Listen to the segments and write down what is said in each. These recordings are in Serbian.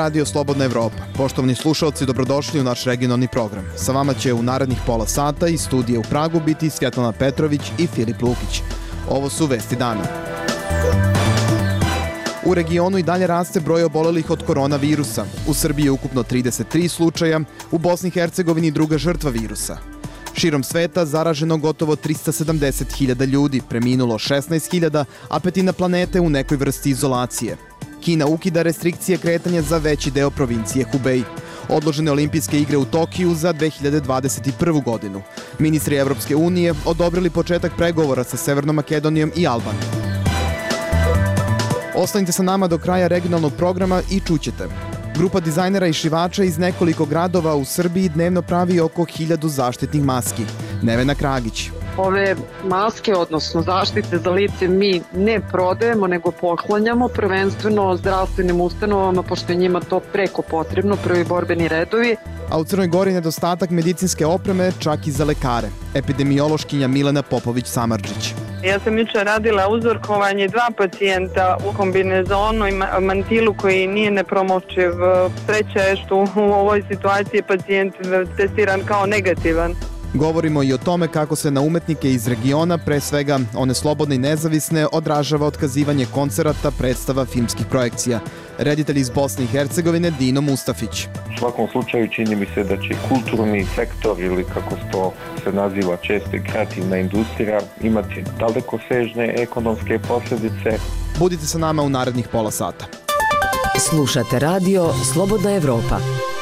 Radio Slobodna Evropa. Poštovani slušalci, dobrodošli u naš regionalni program. Sa vama će u narednih pola sata iz studija u Pragu biti Svjetlana Petrović i Filip Lukić. Ovo su vesti dana. U regionu i dalje raste broj obolelih od koronavirusa. U Srbiji je ukupno 33 slučaja, u Bosni i Hercegovini druga žrtva virusa. Širom sveta zaraženo gotovo 370.000 ljudi, preminulo 16.000, a petina planete u nekoj vrsti izolacije. Kina ukida restrikcije kretanja za veći deo provincije Hubei. Odložene olimpijske igre u Tokiju za 2021. godinu. Ministri Evropske unije odobrili početak pregovora sa Severnom Makedonijom i Albanijom. Ostanite sa nama do kraja regionalnog programa i čućete. Grupa dizajnera i šivača iz nekoliko gradova u Srbiji dnevno pravi oko 1000 zaštitnih maski. Nevena Kragić. Ove maske, odnosno zaštite za lice, mi ne prodajemo, nego poklanjamo prvenstveno zdravstvenim ustanovama, pošto je njima to preko potrebno, prvi borbeni redovi. A u Crnoj Gori nedostatak medicinske opreme čak i za lekare. Epidemiološkinja Milena Popović-Samardžić. Ja sam jučer radila uzorkovanje 2 pacijenta u kombinezonu i mantilu koji nije nepromočiv. Sreća je što u ovoj situaciji je pacijent testiran kao negativan. Govorimo i o tome kako se na umetnike iz regiona, pre svega one slobodne i nezavisne, odražava otkazivanje koncerata, predstava, filmskih projekcija. Reditelj iz Bosne i Hercegovine Dino Mustafić. U svakom slučaju čini mi se da će kulturni sektor, ili kako to se naziva često i kreativna industrija, imati dalekosežne ekonomske posljedice. Budite sa nama u narednih pola sata. Slušate radio Slobodna Evropa.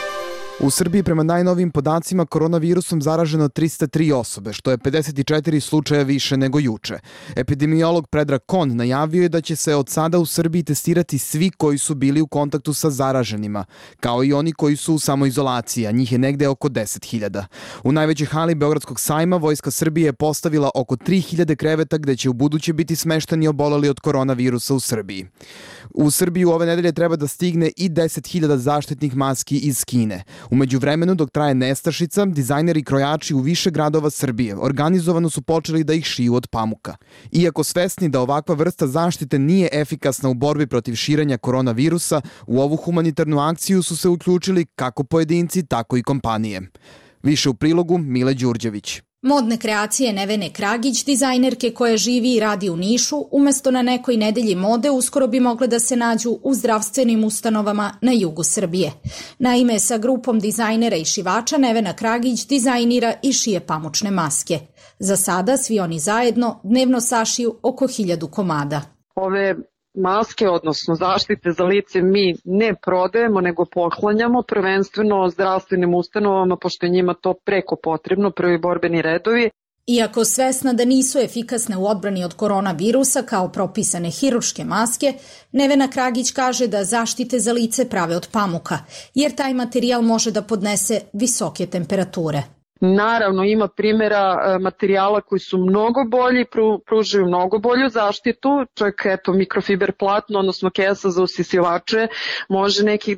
U Srbiji prema najnovijim podacima koronavirusom zaraženo 303 osobe, što je 54 slučaja više nego juče. Epidemiolog Predrag Kon najavio je da će se od sada u Srbiji testirati svi koji su bili u kontaktu sa zaraženima, kao i oni koji su u samoizolaciji, a njih je negde oko 10.000. U najvećoj hali Beogradskog sajma Vojska Srbije je postavila oko 3000 kreveta gde će u buduće biti smešteni oboleli od koronavirusa u Srbiji. U Srbiju ove nedelje treba da stigne i 10.000 zaštitnih maski iz Kine. U međuvremenu, dok traje nestašica, dizajneri i krojači u više gradova Srbije organizovano su počeli da ih šiju od pamuka. Iako svesni da ovakva vrsta zaštite nije efikasna u borbi protiv širenja koronavirusa, u ovu humanitarnu akciju su se uključili kako pojedinci, tako i kompanije. Više u prilogu Mile Đurđević. Modne kreacije Nevene Kragić, dizajnerke koja živi i radi u Nišu, umesto na nekoj nedelji mode uskoro bi mogle da se nađu u zdravstvenim ustanovama na jugu Srbije. Naime, sa grupom dizajnera i šivača Nevena Kragić dizajnira i šije pamučne maske. Za sada svi oni zajedno dnevno sašiju oko 1000 komada. Ove maske, odnosno zaštite za lice, mi ne prodajemo, nego poklanjamo prvenstveno zdravstvenim ustanovama, pošto je njima to preko potrebno, prvi borbeni redovi. Iako svesna da nisu efikasne u odbrani od koronavirusa kao propisane hirurške maske, Nevena Kragić kaže da zaštite za lice prave od pamuka, jer taj materijal može da podnese visoke temperature. Naravno, ima primjera materijala koji su mnogo bolji, pružaju mnogo bolju zaštitu, čak eto mikrofiber platno, odnosno kesa za usisivače, može nekih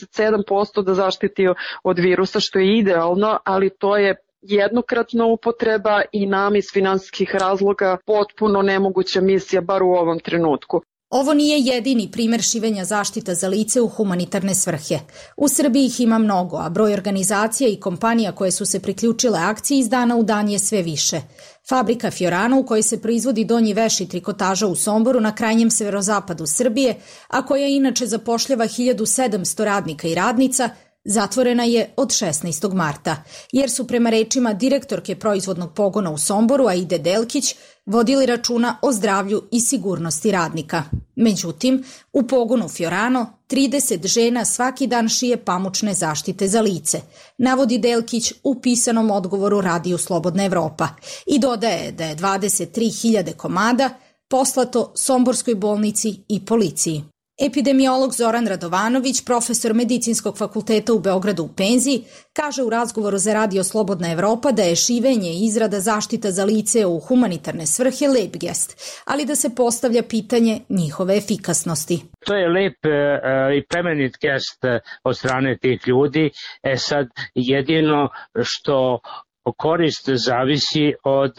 97% da zaštiti od virusa, što je idealno, ali to je jednokratna upotreba i nam iz finansijskih razloga potpuno nemoguća misija, bar u ovom trenutku. Ovo nije jedini primer šivenja zaštita za lice u humanitarne svrhe. U Srbiji ih ima mnogo, a broj organizacija i kompanija koje su se priključile akciji iz dana u dan je sve više. Fabrika Fiorano, u kojoj se proizvodi donji veš i trikotaža u Somboru na krajnjem severozapadu Srbije, a koja inače zapošljava 1700 radnika i radnica, zatvorena je od 16. marta, jer su prema rečima direktorke proizvodnog pogona u Somboru, Aide Delkić, vodili računa o zdravlju i sigurnosti radnika. Međutim, u pogonu Fiorano 30 žena svaki dan šije pamučne zaštite za lice, navodi Delkić u pisanom odgovoru Radiju Slobodna Evropa i dodaje da je 23.000 komada poslato Somborskoj bolnici i policiji. Epidemiolog Zoran Radovanović, profesor Medicinskog fakulteta u Beogradu u penziji, kaže u razgovoru za Radio Slobodna Evropa da je šivenje i izrada zaštita za lice u humanitarne svrhe lep gest, ali da se postavlja pitanje njihove efikasnosti. To je lep i plemenit gest od strane tih ljudi. Sad jedino što korist zavisi od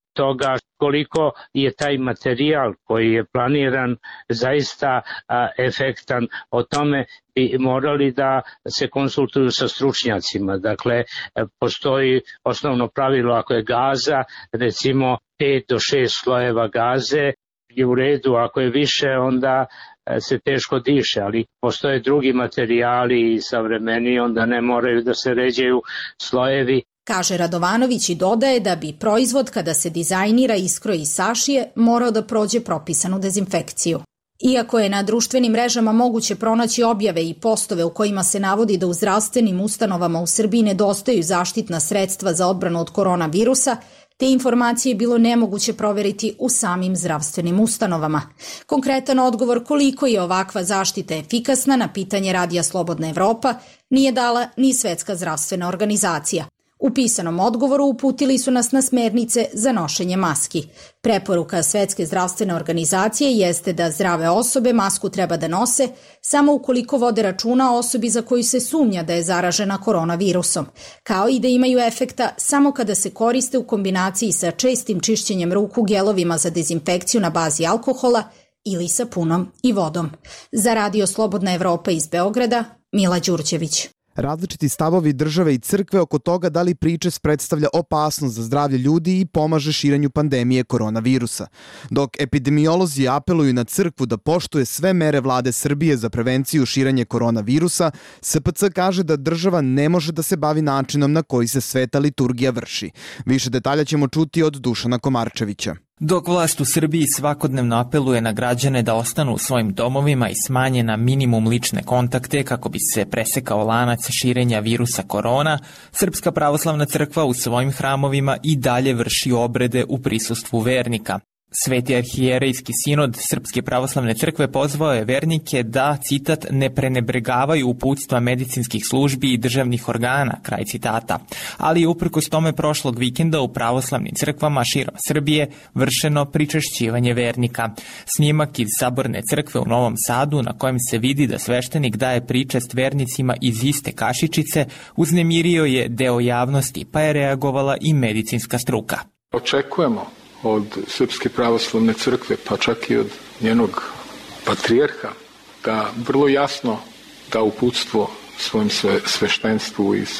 toga koliko je taj materijal koji je planiran zaista efektan. O tome bi morali da se konsultuju sa stručnjacima. Dakle, postoji osnovno pravilo, ako je gaza, recimo 5 do 6 slojeva gaze je u redu, ako je više onda se teško diše, ali postoje drugi materijali i savremeniji, onda ne moraju da se ređaju slojevi. Kaže Radovanović i dodaje da bi proizvod kada se dizajnira, iskroji i sašije morao da prođe propisanu dezinfekciju. Iako je na društvenim mrežama moguće pronaći objave i postove u kojima se navodi da u zdravstvenim ustanovama u Srbiji nedostaju zaštitna sredstva za odbranu od koronavirusa, te informacije je bilo nemoguće proveriti u samim zdravstvenim ustanovama. Konkretan odgovor koliko je ovakva zaštita efikasna na pitanje Radija Slobodna Evropa nije dala ni Svetska zdravstvena organizacija. U pisanom odgovoru uputili su nas na smernice za nošenje maski. Preporuka Svetske zdravstvene organizacije jeste da zdrave osobe masku treba da nose samo ukoliko vode računa o osobi za koju se sumnja da je zaražena koronavirusom, kao i da imaju efekta samo kada se koriste u kombinaciji sa čestim čišćenjem ruku gelovima za dezinfekciju na bazi alkohola ili sapunom i vodom. Za Radio Slobodna Evropa iz Beograda, Mila Đurđević. Različiti stavovi države i crkve oko toga da li pričest predstavlja opasnost za zdravlje ljudi i pomaže širenju pandemije koronavirusa. Dok epidemiolozi apeluju na crkvu da poštuje sve mere vlade Srbije za prevenciju širenja koronavirusa, SPC kaže da država ne može da se bavi načinom na koji se sveta liturgija vrši. Više detalja ćemo čuti od Dušana Komarčevića. Dok vlast u Srbiji svakodnevno apeluje na građane da ostanu u svojim domovima i smanje na minimum lične kontakte kako bi se presekao lanac širenja virusa korona, Srpska pravoslavna crkva u svojim hramovima i dalje vrši obrede u prisustvu vernika. Sveti arhijerejski sinod Srpske pravoslavne crkve pozvao je vernike da, citat, ne prenebregavaju uputstva medicinskih službi i državnih organa, kraj citata. Ali je uprkos tome prošlog vikenda u pravoslavnim crkvama širom Srbije vršeno pričešćivanje vernika. Snimak iz Saborne crkve u Novom Sadu, na kojem se vidi da sveštenik daje pričest vernicima iz iste kašičice, uznemirio je deo javnosti, pa je reagovala i medicinska struka. Očekujemo od Srpske pravoslavne crkve, pa čak i od njenog patrijarha, da vrlo jasno da uputstvo svojim sveštenstvu i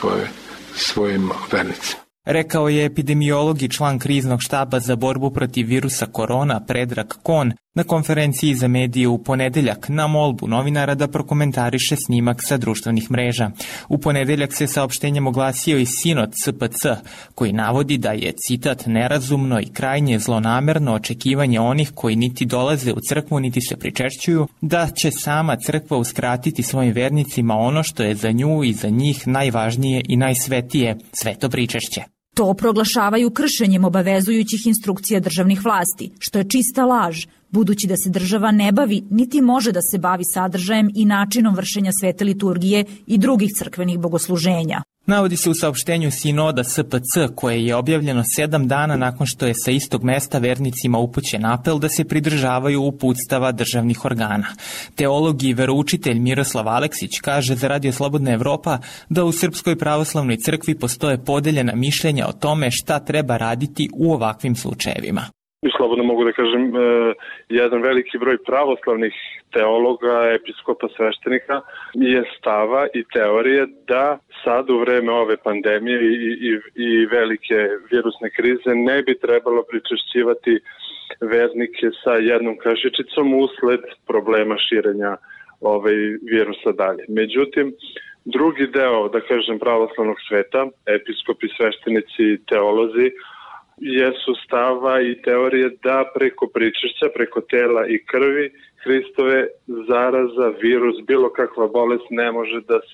svojim vernicima. Rekao je epidemiolog i član kriznog štaba za borbu protiv virusa korona Predrag Kon na konferenciji za medije u ponedeljak na molbu novinara da prokomentariše snimak sa društvenih mreža. U ponedeljak se saopštenjem oglasio i sinod SPC, koji navodi da je, citat, nerazumno i krajnje zlonamerno očekivanje onih koji niti dolaze u crkvu niti se pričešćuju, da će sama crkva uskratiti svojim vernicima ono što je za nju i za njih najvažnije i najsvetije, sveto pričešće. To proglašavaju kršenjem obavezujućih instrukcija državnih vlasti, što je čista laž, budući da se država ne bavi niti može da se bavi sadržajem i načinom vršenja svete liturgije i drugih crkvenih bogosluženja. Navodi se u saopštenju sinoda SPC, koje je objavljeno 7 dana nakon što je sa istog mesta vernicima upućen apel da se pridržavaju uputstava državnih organa. Teolog i veroučitelj Miroslav Aleksić kaže za Radio Slobodna Evropa da u Srpskoj pravoslavnoj crkvi postoje podeljena mišljenja o tome šta treba raditi u ovakvim slučajevima. Slobodno mogu da kažem, jedan veliki broj pravoslavnih teologa, episkopa, sveštenika je stava i teorije da sad u vreme ove pandemije i velike virusne krize ne bi trebalo pričešćivati vernike sa jednom kašičicom usled problema širenja virusa dalje. Međutim, drugi deo, da kažem, pravoslavnog sveta, episkopi, sveštenici i teolozi, jesu stava i teorije da preko pričešća, preko tela i krvi Hristove zaraza, virus, bilo kakva bolest ne može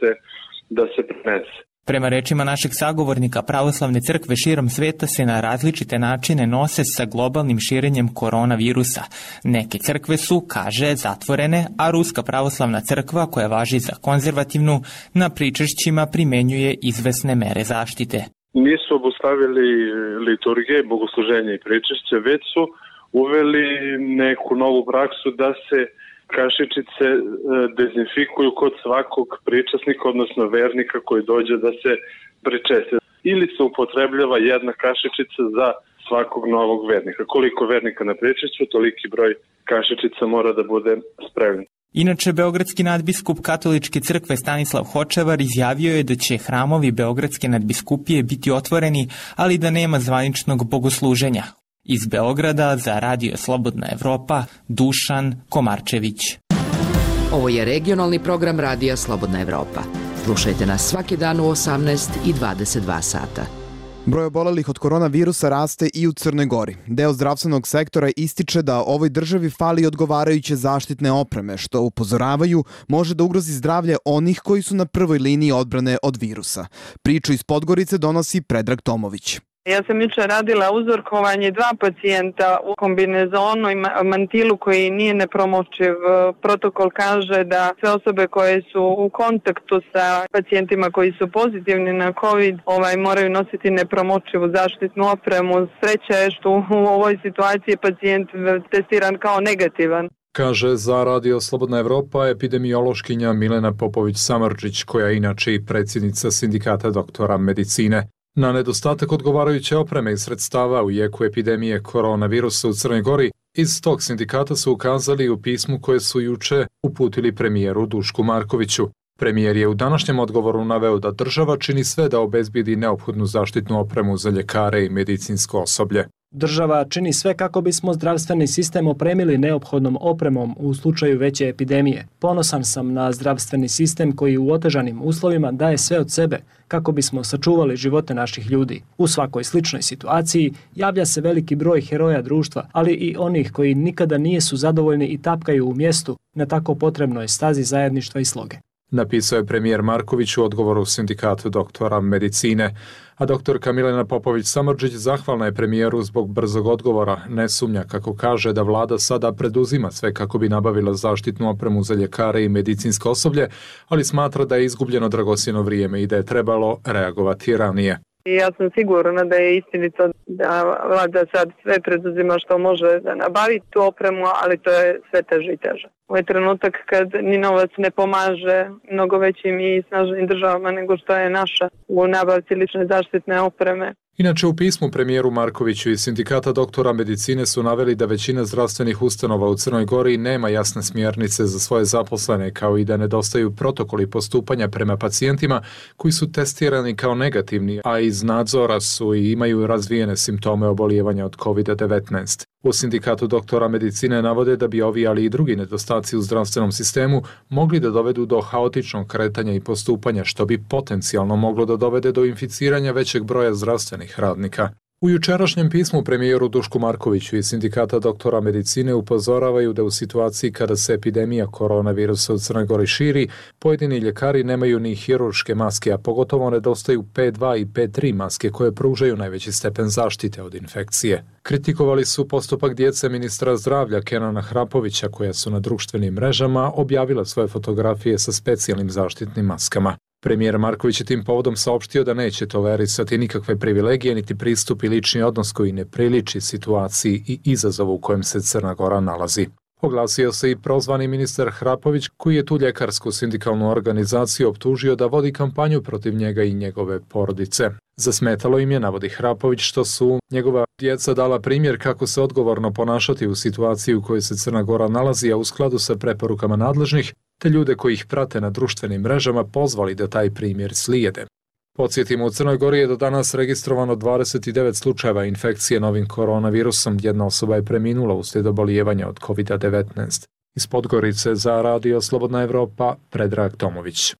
da se prenese. Prema rečima našeg sagovornika, pravoslavne crkve širom sveta se na različite načine nose sa globalnim širenjem koronavirusa. Neke crkve su, kaže, zatvorene, a Ruska pravoslavna crkva, koja važi za konzervativnu, na pričešćima primenjuje izvesne mere zaštite. Nisu obustavili liturgije, bogosluženje i pričešće, već su uveli neku novu praksu da se kašičice dezinfikuju kod svakog pričasnika, odnosno vernika koji dođe da se pričesti. ili se upotrebljava jedna kašičica za svakog novog vernika. Koliko vernika na pričešću, toliki broj kašičica mora da bude spremljen. Inače, beogradski nadbiskup Katoličke crkve Stanislav Hočevar izjavio je da će hramovi Beogradske nadbiskupije biti otvoreni, ali da nema zvaničnog bogosluženja. Iz Beograda za Radio Slobodna Evropa, Dušan Komarčević. Ovo je regionalni program Radija Slobodna Evropa. Slušajte nas svaki dan u 18 i 22 sata. Broj obolelih od koronavirusa raste i u Crnoj Gori. Deo zdravstvenog sektora ističe da ovoj državi fali odgovarajuće zaštitne opreme, što upozoravaju može da ugrozi zdravlje onih koji su na prvoj liniji odbrane od virusa. Priču iz Podgorice donosi Predrag Tomović. Ja sam juče radila uzorkovanje 2 pacijenta u kombinezonu i mantilu koji nije nepromočiv. Protokol kaže da sve osobe koje su u kontaktu sa pacijentima koji su pozitivni na COVID moraju nositi nepromočivu zaštitnu opremu. Sreća je što u ovoj situaciji pacijent testiran kao negativan. Kaže za Radio Slobodna Evropa epidemiološkinja Milena Popović-Samardžić, koja je inače i predsjednica Sindikata doktora medicine. Na nedostatak odgovarajuće opreme i sredstava u jeku epidemije koronavirusa u Crnoj Gori, iz tog sindikata su ukazali u pismu koje su juče uputili premijeru Dušku Markoviću. Premijer je u današnjem odgovoru naveo da država čini sve da obezbedi neophodnu zaštitnu opremu za ljekare i medicinsko osoblje. Država čini sve kako bismo zdravstveni sistem opremili neophodnom opremom u slučaju veće epidemije. Ponosan sam na zdravstveni sistem koji u otežanim uslovima daje sve od sebe kako bismo sačuvali živote naših ljudi. U svakoj sličnoj situaciji javlja se veliki broj heroja društva, ali i onih koji nikada nisu zadovoljni i tapkaju u mjestu na tako potrebnoj stazi zajedništva i sloge. Napisao je premijer Marković u odgovoru Sindikatu doktora medicine, a doktorka Milena Popović-Samardžić zahvalna je premijeru zbog brzog odgovora. Ne sumnja, kako kaže, da vlada sada preduzima sve kako bi nabavila zaštitnu opremu za ljekare i medicinsko osoblje, ali smatra da je izgubljeno dragocjeno vrijeme i da je trebalo reagovati ranije. Ja sam sigurna da je istinito da vlada sad sve preduzima što može da nabavi tu opremu, ali to je sve teže i teže. Ovo je trenutak kad ni novac ne pomaže mnogo većim i snažnim državama nego što je naša u nabavci lične zaštitne opreme. Inače, u pismu premijeru Markoviću i Sindikata doktora medicine su naveli da većina zdravstvenih ustanova u Crnoj Gori nema jasne smjernice za svoje zaposlene, kao i da nedostaju protokoli postupanja prema pacijentima koji su testirani kao negativni, a iz nadzora su i imaju razvijene simptome obolijevanja od COVID-19. U Sindikatu doktora medicine navode da bi ovi, ali i drugi nedostaci u zdravstvenom sistemu mogli da dovedu do haotičnog kretanja i postupanja, što bi potencijalno moglo da dovede do inficiranja većeg broja zdravstvenih radnika. U jučerašnjem pismu premijeru Dušku Markoviću i Sindikata doktora medicine upozoravaju da u situaciji kada se epidemija koronavirusa u Crnoj Gori širi, pojedini ljekari nemaju ni hirurške maske, a pogotovo nedostaju P2 i P3 maske koje pružaju najveći stepen zaštite od infekcije. Kritikovali su postupak djece ministra zdravlja Kenana Hrapovića, koja su na društvenim mrežama objavila svoje fotografije sa specijalnim zaštitnim maskama. Premijer Marković je tim povodom saopštio da neće tolerisati nikakve privilegije niti pristup i lični odnos koji ne priliči situaciji i izazovu u kojem se Crna Gora nalazi. Oglasio se i prozvani ministar Hrapović, koji je tu ljekarsku sindikalnu organizaciju optužio da vodi kampanju protiv njega i njegove porodice. Zasmetalo im je, navodi Hrapović, što su njegova djeca dala primjer kako se odgovorno ponašati u situaciji u kojoj se Crna Gora nalazi, a u skladu sa preporukama nadležnih, te ljude koji ih prate na društvenim mrežama pozvali da taj primjer slijede. Podsjetimo, u Crnoj Gori je do danas registrovano 29 slučajeva infekcije novim koronavirusom. Jedna osoba je preminula uslijed obolijevanja od COVID-19. Iz Podgorice za Radio Slobodna Evropa, Predrag Tomović.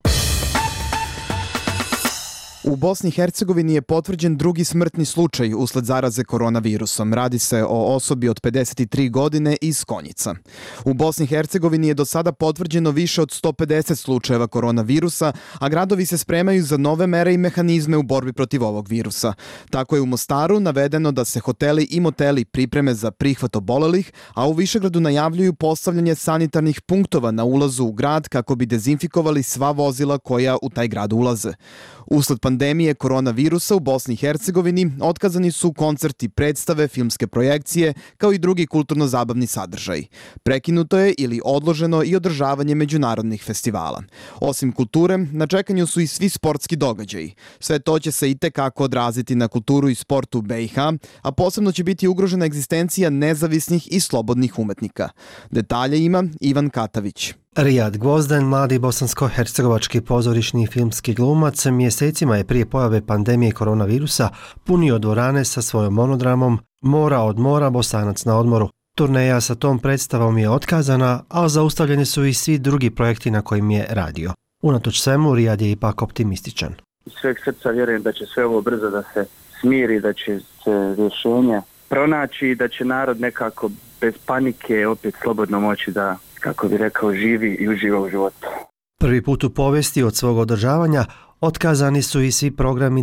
U Bosni i Hercegovini je potvrđen drugi smrtni slučaj usled zaraze koronavirusom. Radi se o osobi od 53 godine iz Konjica. U Bosni i Hercegovini je do sada potvrđeno više od 150 slučajeva koronavirusa, a gradovi se spremaju za nove mere i mehanizme u borbi protiv ovog virusa. Tako je u Mostaru navedeno da se hoteli i moteli pripreme za prihvat obolelih, a u Višegradu najavljuju postavljanje sanitarnih punktova na ulazu u grad kako bi dezinfikovali sva vozila koja u taj grad ulaze. Usled pandemije pandemije koronavirusa u Bosni i Hercegovini otkazani su koncerti, predstave, filmske projekcije, kao i drugi kulturno-zabavni sadržaj. Prekinuto je ili odloženo i održavanje međunarodnih festivala. Osim kulture, na čekanju su i svi sportski događaji. Sve to će se itekako odraziti na kulturu i sport u BiH, a posebno će biti ugrožena egzistencija nezavisnih i slobodnih umetnika. Detalje ima Ivan Katavić. Rijad Gvozden, mladi bosansko-hercegovački pozorišni i filmski glumac, mjesecima je prije pojave pandemije koronavirusa punio dvorane sa svojom monodramom Mora od mora, Bosanac na odmoru. Turneja sa tom predstavom je otkazana, a zaustavljeni su i svi drugi projekti na kojim je radio. Unatoč svemu, Rijad je ipak optimističan. Iz sveg srca vjerujem da će sve ovo brzo da se smiri, da će se rješenja pronaći i da će narod nekako bez panike opet slobodno moći da, kako bi rekao, živi i uživa u životu. Prvi put u povijesti od svog održavanja otkazani su i svi programi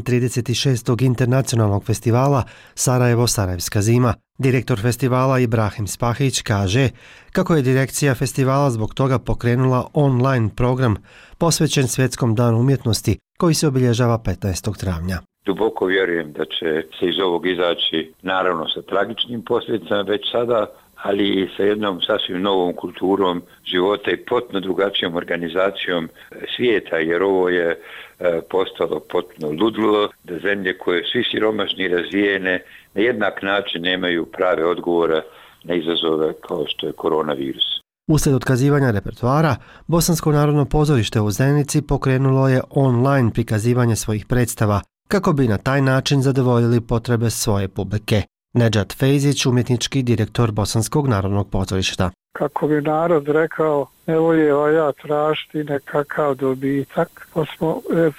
36. internacionalnog festivala Sarajevo-Sarajevska zima. Direktor festivala Ibrahim Spahić kaže kako je direkcija festivala zbog toga pokrenula online program posvećen Svjetskom danu umjetnosti koji se obilježava 15. travnja. Duboko vjerujem da će se iz ovog izaći naravno sa tragičnim posljedicama već sada, ali i sa jednom sasvim novom kulturom života i potpuno drugačijom organizacijom svijeta, jer ovo je postalo potpuno ludilo, da zemlje koje svi siromašni i razvijene na jednak način nemaju prave odgovore na izazove kao što je koronavirus. Uslijed otkazivanja repertoara, Bosansko narodno pozorište u Zenici pokrenulo je online prikazivanje svojih predstava kako bi na taj način zadovoljili potrebe svoje publike. Nedžad Fejzić, umjetnički direktor Bosanskog narodnog pozorišta. Kako bi narod rekao, ne voljeva ja tražiti nekakav dobitak, pa smo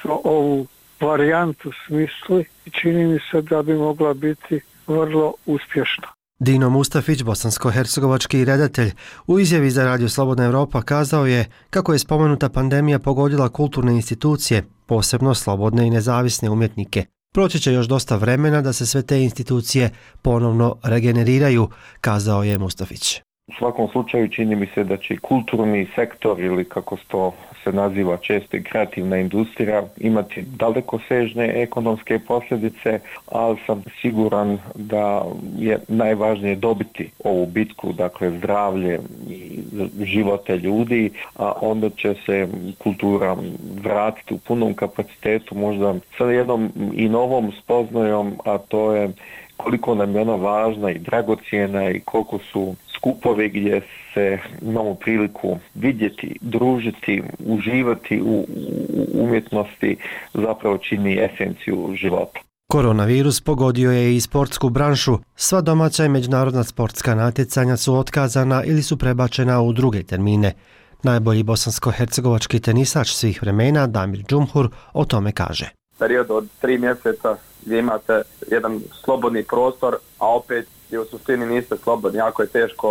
ovu varijantu smisli i čini mi se da bi mogla biti vrlo uspješna. Dino Mustafić, bosansko-hercegovački redatelj, u izjavi za Radio Slobodna Evropa kazao je kako je spomenuta pandemija pogodila kulturne institucije, posebno slobodne i nezavisne umjetnike. Proći će još dosta vremena da se sve te institucije ponovno regeneriraju, kazao je Mustafić. U svakom slučaju čini mi se da će kulturni sektor ili kako to se naziva često i kreativna industrija imati dalekosežne ekonomske posljedice, ali sam siguran da je najvažnije dobiti ovu bitku, dakle zdravlje i živote ljudi, a onda će se kultura vratiti u punom kapacitetu, možda sa jednom i novom spoznajom, a to je koliko nam je ona važna i dragocijena i koliko su skupovi gdje se imamo priliku vidjeti, družiti, uživati u umjetnosti zapravo čini esenciju života. Koronavirus pogodio je i sportsku branšu. Sva domaća i međunarodna sportska natjecanja su otkazana ili su prebačena u druge termine. Najbolji bosansko-hercegovački tenisač svih vremena, Damir Džumhur, o tome kaže. Period od 3 mjeseca gdje imate jedan slobodni prostor, a opet i u suštini niste slobodni. Jako je teško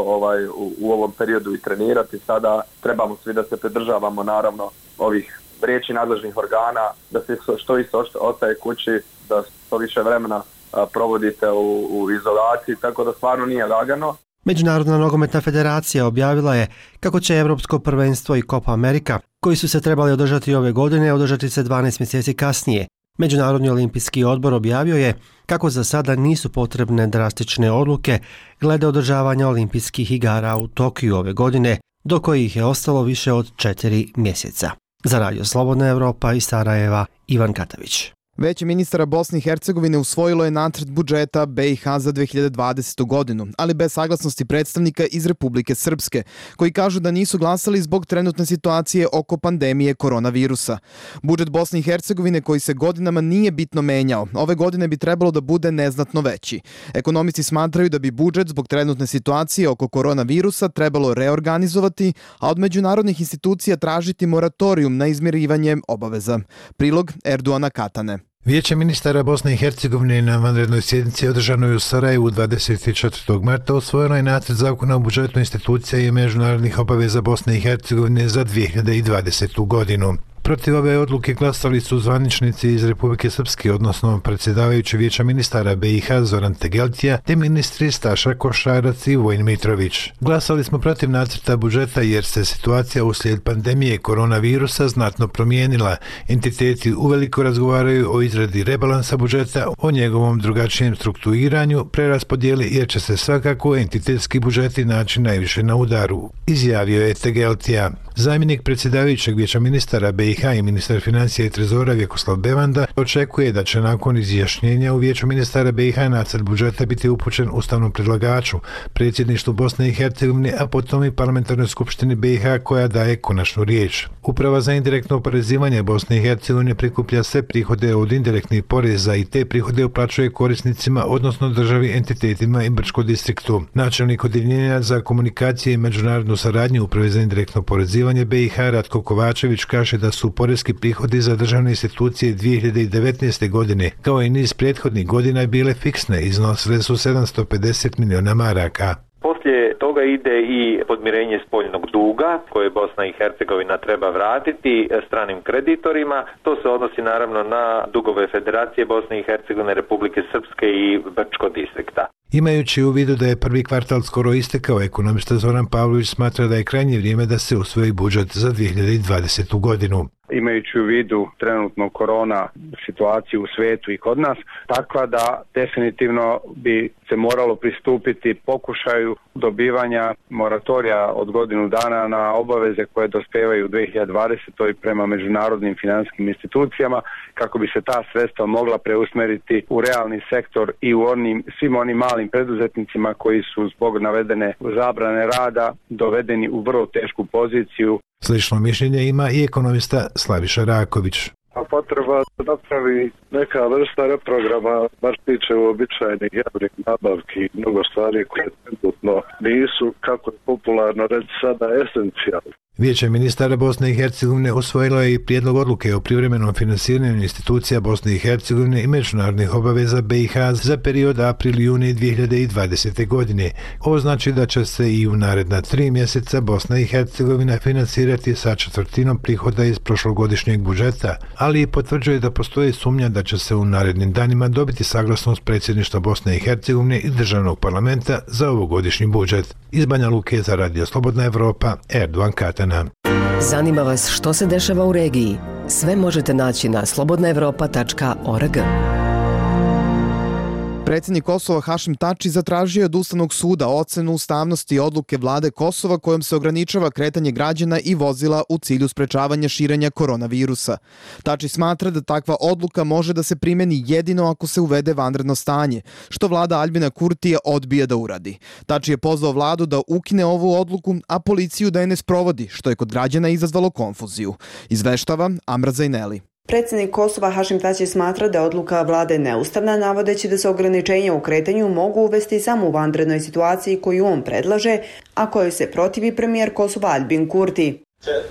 u ovom periodu i trenirati. Sada trebamo svi da se pridržavamo naravno ovih riječi nadležnih organa, da se što više ostaje kući, da što više vremena provodite u izolaciji, tako da stvarno nije lagano. Međunarodna nogometna federacija objavila je kako će Evropsko prvenstvo i Copa America, koji su se trebali održati ove godine, održati se 12 mjeseci kasnije. Međunarodni olimpijski odbor objavio je kako za sada nisu potrebne drastične odluke glede održavanja olimpijskih igara u Tokiju ove godine, do kojih je ostalo više od 4 mjeseca. Za Radio Slobodna Evropa iz Sarajeva, Ivan Katavić. Veće ministara Bosne i Hercegovine usvojilo je nacrt budžeta BiH za 2020. godinu, ali bez saglasnosti predstavnika iz Republike Srpske, koji kažu da nisu glasali zbog trenutne situacije oko pandemije koronavirusa. Budžet Bosne i Hercegovine, koji se godinama nije bitno menjao, ove godine bi trebalo da bude neznatno veći. Ekonomisti smatraju da bi budžet zbog trenutne situacije oko koronavirusa trebalo reorganizovati, a od međunarodnih institucija tražiti moratorijum na izmirivanje obaveza. Prilog Erduana Katane. Vijeće ministara Bosne i Hercegovine na vanrednoj sjednici održanoj u Sarajevu 24. marta usvojeno je nacrt zakona o budžetu institucija i međunarodnih obaveza Bosne i Hercegovine za 2020. godinu. Protiv ove odluke glasali su zvaničnici iz Republike Srpske, odnosno predsjedavajući Vijeća ministara BiH Zoran Tegeltija te ministri Staša Košarac i Vojin Mitrović. Glasali smo protiv nacrta budžeta jer se situacija uslijed pandemije koronavirusa znatno promijenila. Entiteti uveliko razgovaraju o izradi rebalansa budžeta, o njegovom drugačijem strukturiranju, preraspodjeli jer će se svakako entitetski budžeti naći najviše na udaru, izjavio je Tegeltija. Zamjenik predsjedavajućeg Vijeća ministara BiH i ministar financija i trezora Vjekoslav Bevanda očekuje da će nakon izjašnjenja u Vijeću ministara BiH nacrt budžeta biti upućen ustavnom predlagaču, predsjedništvu Bosne i Hercegovine, a potom i parlamentarnoj skupštini BiH koja daje konačnu riječ. Uprava za indirektno oporezivanje Bosne i Hercegovine prikuplja sve prihode od indirektnih poreza i te prihode uplaćuje korisnicima, odnosno državi, entitetima i Brčko distriktu. Načelnik odjeljenja za komunikacije i međunarodnu saradnju Uprave za indirektno oporezivanje BiH Ratko Kovačević kaže da su porezki prihodi za državne institucije 2019. godine, kao i niz prethodnih godina, bile fiksne, iznosile su 750 miliona maraka. Poslije toga ide i podmirenje spoljnog duga koje Bosna i Hercegovina treba vratiti stranim kreditorima. To se odnosi naravno na dugove Federacije Bosne i Hercegovine, Republike Srpske i Brčko distrikta. Imajući u vidu da je prvi kvartal skoro istekao, ekonomista Zoran Pavlović smatra da je krajnje vrijeme da se usvoji budžet za 2020. godinu. Imajući u vidu trenutno korona situaciju u svijetu i kod nas, takva da definitivno bi se moralo pristupiti pokušaju dobivanja moratorija od godinu dana na obaveze koje dospevaju u 2020. prema međunarodnim financijskim institucijama, kako bi se ta sredstva mogla preusmeriti u realni sektor i u svim onim malim preduzetnicima koji su zbog navedene zabrane rada dovedeni u vrlo tešku poziciju. Slično mišljenje ima i ekonomista Slaviša Raković. A potreba da napravi neka vrsta reprograma, baš tiče uobičajenih javnih nabavki, mnogo stvari koje trenutno nisu, kako je popularno reći sada, esencijalne. Vijeće ministara Bosne i Hercegovine usvojilo je i prijedlog odluke o privremenom finansiranju institucija Bosne i Hercegovine i međunarodnih obaveza BiH za period april-juni 2020. godine. Ovo znači da će se i u naredna 3 mjeseca Bosna i Hercegovina finansirati sa 1/4 prihoda iz prošlogodišnjeg budžeta, ali i potvrđuje da postoji sumnja da će se u narednim danima dobiti saglasnost predsjedništva Bosne i Hercegovine i državnog parlamenta za ovogodišnji budžet. Iz Banja Luke za Radio Slobodna Evropa, Erdovan Katana. Zanima vas što se dešava u regiji? Sve možete naći na slobodnaevropa.org. Predsjednik Kosova Hašim Tači zatražio je od Ustavnog suda ocenu ustavnosti odluke vlade Kosova kojom se ograničava kretanje građana i vozila u cilju sprečavanja širenja koronavirusa. Tači smatra da takva odluka može da se primeni jedino ako se uvede vanredno stanje, što vlada Aljbina Kurtija odbija da uradi. Tači je pozvao vladu da ukine ovu odluku, a policiju da je ne sprovodi, što je kod građana izazvalo konfuziju. Izveštava Amra Zajneli. Predsjednik Kosova Hašim Tači smatra da je odluka vlade neustavna, navodeći da se ograničenja u kretanju mogu uvesti samo u vanrednoj situaciji koju on predlaže, a kojoj se protivi premijer Kosova Aljbin Kurti.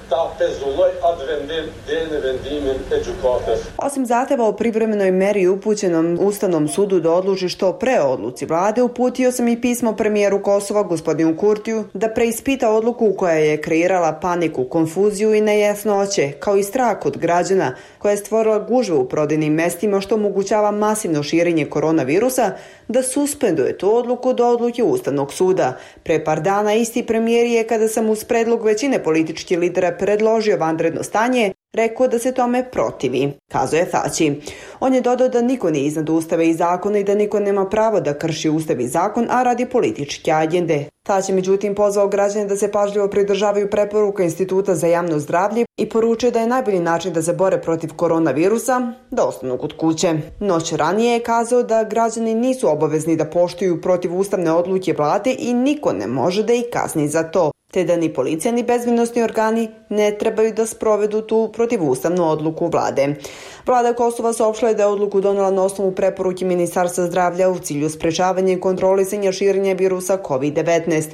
Osim zahtjeva o privremenoj meri upućenom Ustavnom sudu da odluči što pre o odluci vlade, uputio sam i pismo premijeru Kosova gospodinu Kurtiju da preispita odluku koja je kreirala paniku, konfuziju i nejasnoće, kao i strah kod građana, koja je stvorila gužve u prodajnim mestima što omogućava masivno širenje koronavirusa, da suspenduje tu odluku do odluke Ustavnog suda. Pre par dana isti premijer je, kada sam uz predlog većine političkih lidera predložio vanredno stanje, rekao da se tome protivi, kazuje Tači. On je dodao da niko nije iznad ustava i zakona i da niko nema pravo da krši ustav i zakon, a radi političke agende. Tači međutim pozvao građane da se pažljivo pridržavaju preporuka Instituta za javno zdravlje i poručuje da je najbolji način da se bore protiv koronavirusa da ostanu kod kuće. Noć ranije je kazao da građani nisu obavezni da poštuju protivustavne odluke vlade i niko ne može da ih kazni za to, te da ni policija ni bezbednosni organi ne trebaju da sprovedu tu protivustavnu odluku vlade. Vlada Kosova saopštila je da je odluku donela na osnovu preporuke Ministarstva zdravlja u cilju sprečavanja i kontrolisanja širenja virusa COVID-19.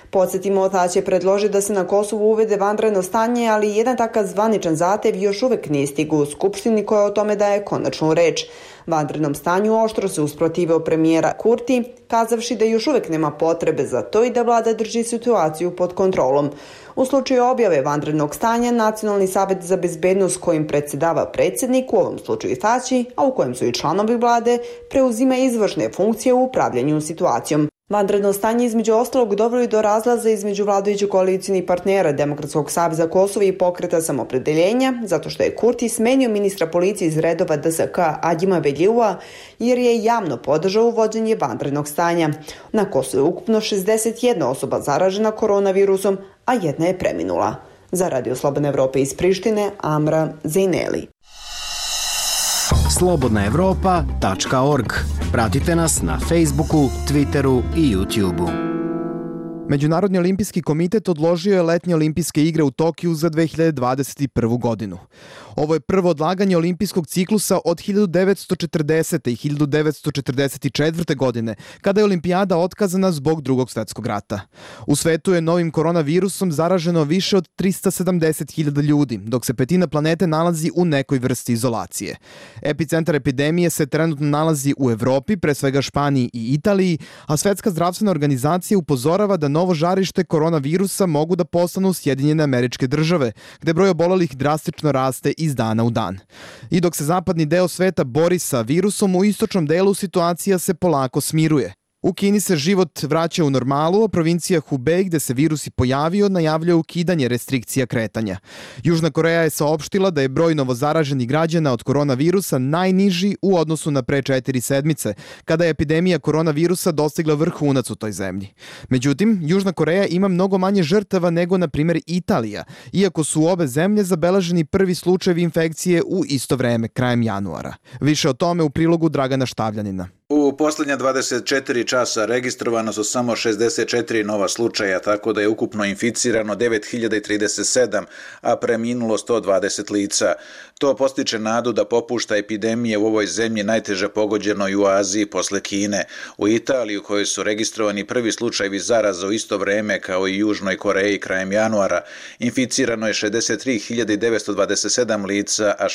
Podsjetimo, Tać je predložio da se na Kosovu uvede vanredno stanje, ali jedan takav zvaničan zahtev još uvek nije stigao u Skupštini koja o tome daje konačnu reč. Vanrednom stanju oštro se usprotivio premijera Kurti, kazavši da još uvek nema potrebe za to i da vlada drži situaciju pod kontrolom. U slučaju objave vanrednog stanja, Nacionalni savet za bezbednost kojim predsjedava predsjednik, u ovom slučaju Taći, a u kojem su i članovi vlade, preuzima izvršne funkcije u upravljanju situacijom. Vanredno stanje između ostalog dovelo i do razlaza između vladajućih koalicijnih partnera Demokratskog saveza Kosova i Pokreta samopredeljenja, zato što je Kurti smenio ministra policije iz redova DSK Adjima Veljiua, jer je javno podržao uvođenje vanrednog stanja. Na Kosovu je ukupno 61 osoba zaražena koronavirusom, a jedna je preminula. Za Radio Slobodne Evrope iz Prištine, Amra Zejneli. slobodnaevropa.org. Pratite nas na Facebooku, Twitteru i YouTubeu. Međunarodni olimpijski komitet odložio je letnje olimpijske igre u Tokiju za 2021. godinu. Ovo je prvo odlaganje olimpijskog ciklusa od 1940. i 1944. godine, kada je olimpijada otkazana zbog Drugog svjetskog rata. U svetu je novim koronavirusom zaraženo više od 370.000 ljudi, dok se petina planete nalazi u nekoj vrsti izolacije. Epicentar epidemije se trenutno nalazi u Evropi, pre svega Španiji i Italiji, a Svetska zdravstvena organizacija upozorava da novo žarište koronavirusa mogu da postanu Sjedinjene Američke Države, gde broj obolelih drastično raste iz dana u dan. I dok se zapadni deo sveta bori sa virusom, u istočnom delu situacija se polako smiruje. U Kini se život vraća u normalu, a provincija Hubei, gde se virus i pojavio, najavljuje ukidanje restrikcija kretanja. Južna Koreja je saopštila da je broj novozaraženih građana od koronavirusa najniži u odnosu na pre 4 sedmice, kada je epidemija koronavirusa dostigla vrhunac u toj zemlji. Međutim, Južna Koreja ima mnogo manje žrtava nego, na primjer, Italija, iako su u obe zemlje zabeleženi prvi slučajevi infekcije u isto vreme, krajem januara. Više o tome u prilogu Dragana Štavljanina. U posljednja 24 časa registrovano su samo 64 nova slučaja, tako da je ukupno inficirano 9037, a preminulo 120 lica. To postiče nadu da popušta epidemije u ovoj zemlji najteže pogođenoj u Aziji posle Kine. U Italiji, u kojoj su registrovani prvi slučajevi zaraza u isto vreme kao i Južnoj Koreji krajem januara, inficirano je 63.927 lica, a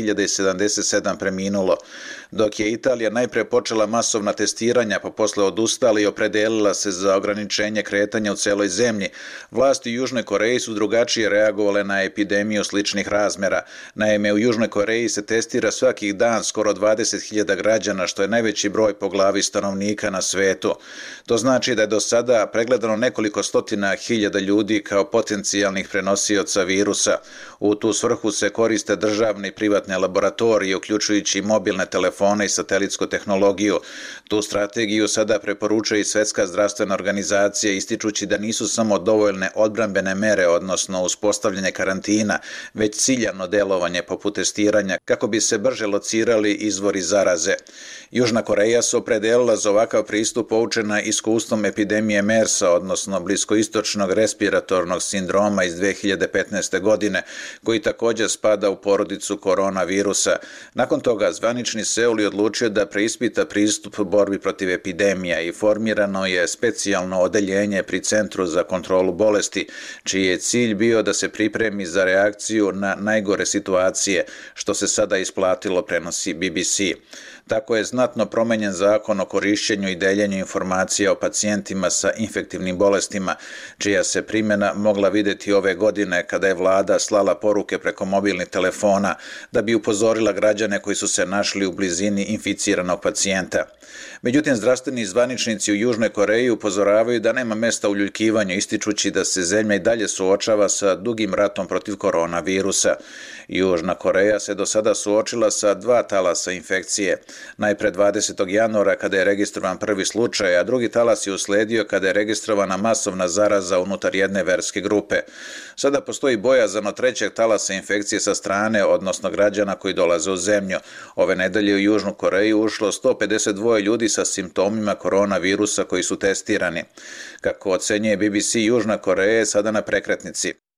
6.077 preminulo. Dok je Italija najpre počela masovna testiranja pa posle odustala i opredelila se za ograničenje kretanja u celoj zemlji, vlasti u Južnoj Koreji su drugačije reagovale na epidemiju sličnih razmera. Naime, u Južnoj Koreji se testira svakih dan skoro 20.000 građana, što je najveći broj po glavi stanovnika na svetu. To znači da je do sada pregledano nekoliko stotina hiljada ljudi kao potencijalnih prenosioca virusa. U tu svrhu se koriste državne i privatne laboratorije, uključujući mobilne telefone i satelitsku tehnologiju. Tu strategiju sada preporučuje i Svetska zdravstvena organizacija, ističući da nisu samo dovoljne odbrambene mere, odnosno uspostavljanje karantina, već ciljano delovanje poput testiranja kako bi se brže locirali izvori zaraze. Južna Koreja se opredelila za ovakav pristup poučena iskustvom epidemije MERS-a, odnosno bliskoistočnog respiratornog sindroma iz 2015. godine, koji također spada u porodicu koronavirusa. Nakon toga zvanični Seul je odlučio da preispita pristup borbi protiv epidemija i formirano je specijalno odeljenje pri Centru za kontrolu bolesti, čiji je cilj bio da se pripremi za reakciju na najgore situacije, što se sada isplatilo, prenosi BBC. Tako je znatno promenjen zakon o korišćenju i deljenju informacija o pacijentima sa infektivnim bolestima, čija se primjena mogla vidjeti ove godine kada je vlada slala poruke preko mobilnih telefona da bi upozorila građane koji su se našli u blizini inficiranog pacijenta. Međutim, zdravstveni zvaničnici u Južnoj Koreji upozoravaju da nema mesta uljuljkivanju, ističući da se zemlja i dalje suočava sa dugim ratom protiv koronavirusa. Južna Koreja se do sada suočila sa 2 talasa infekcije. Najpre 20. januara kada je registrovan prvi slučaj, a drugi talas je usledio kada je registrovana masovna zaraza unutar jedne verske grupe. Sada postoji bojazan od 3. talasa infekcije sa strane, odnosno građana koji dolaze u zemlju. Ove nedelje u Južnu Koreju ušlo 152 ljudi sa simptomima koronavirusa koji su testirani. Kako ocenjuje BBC, Južna Koreja je sada na prekretnici.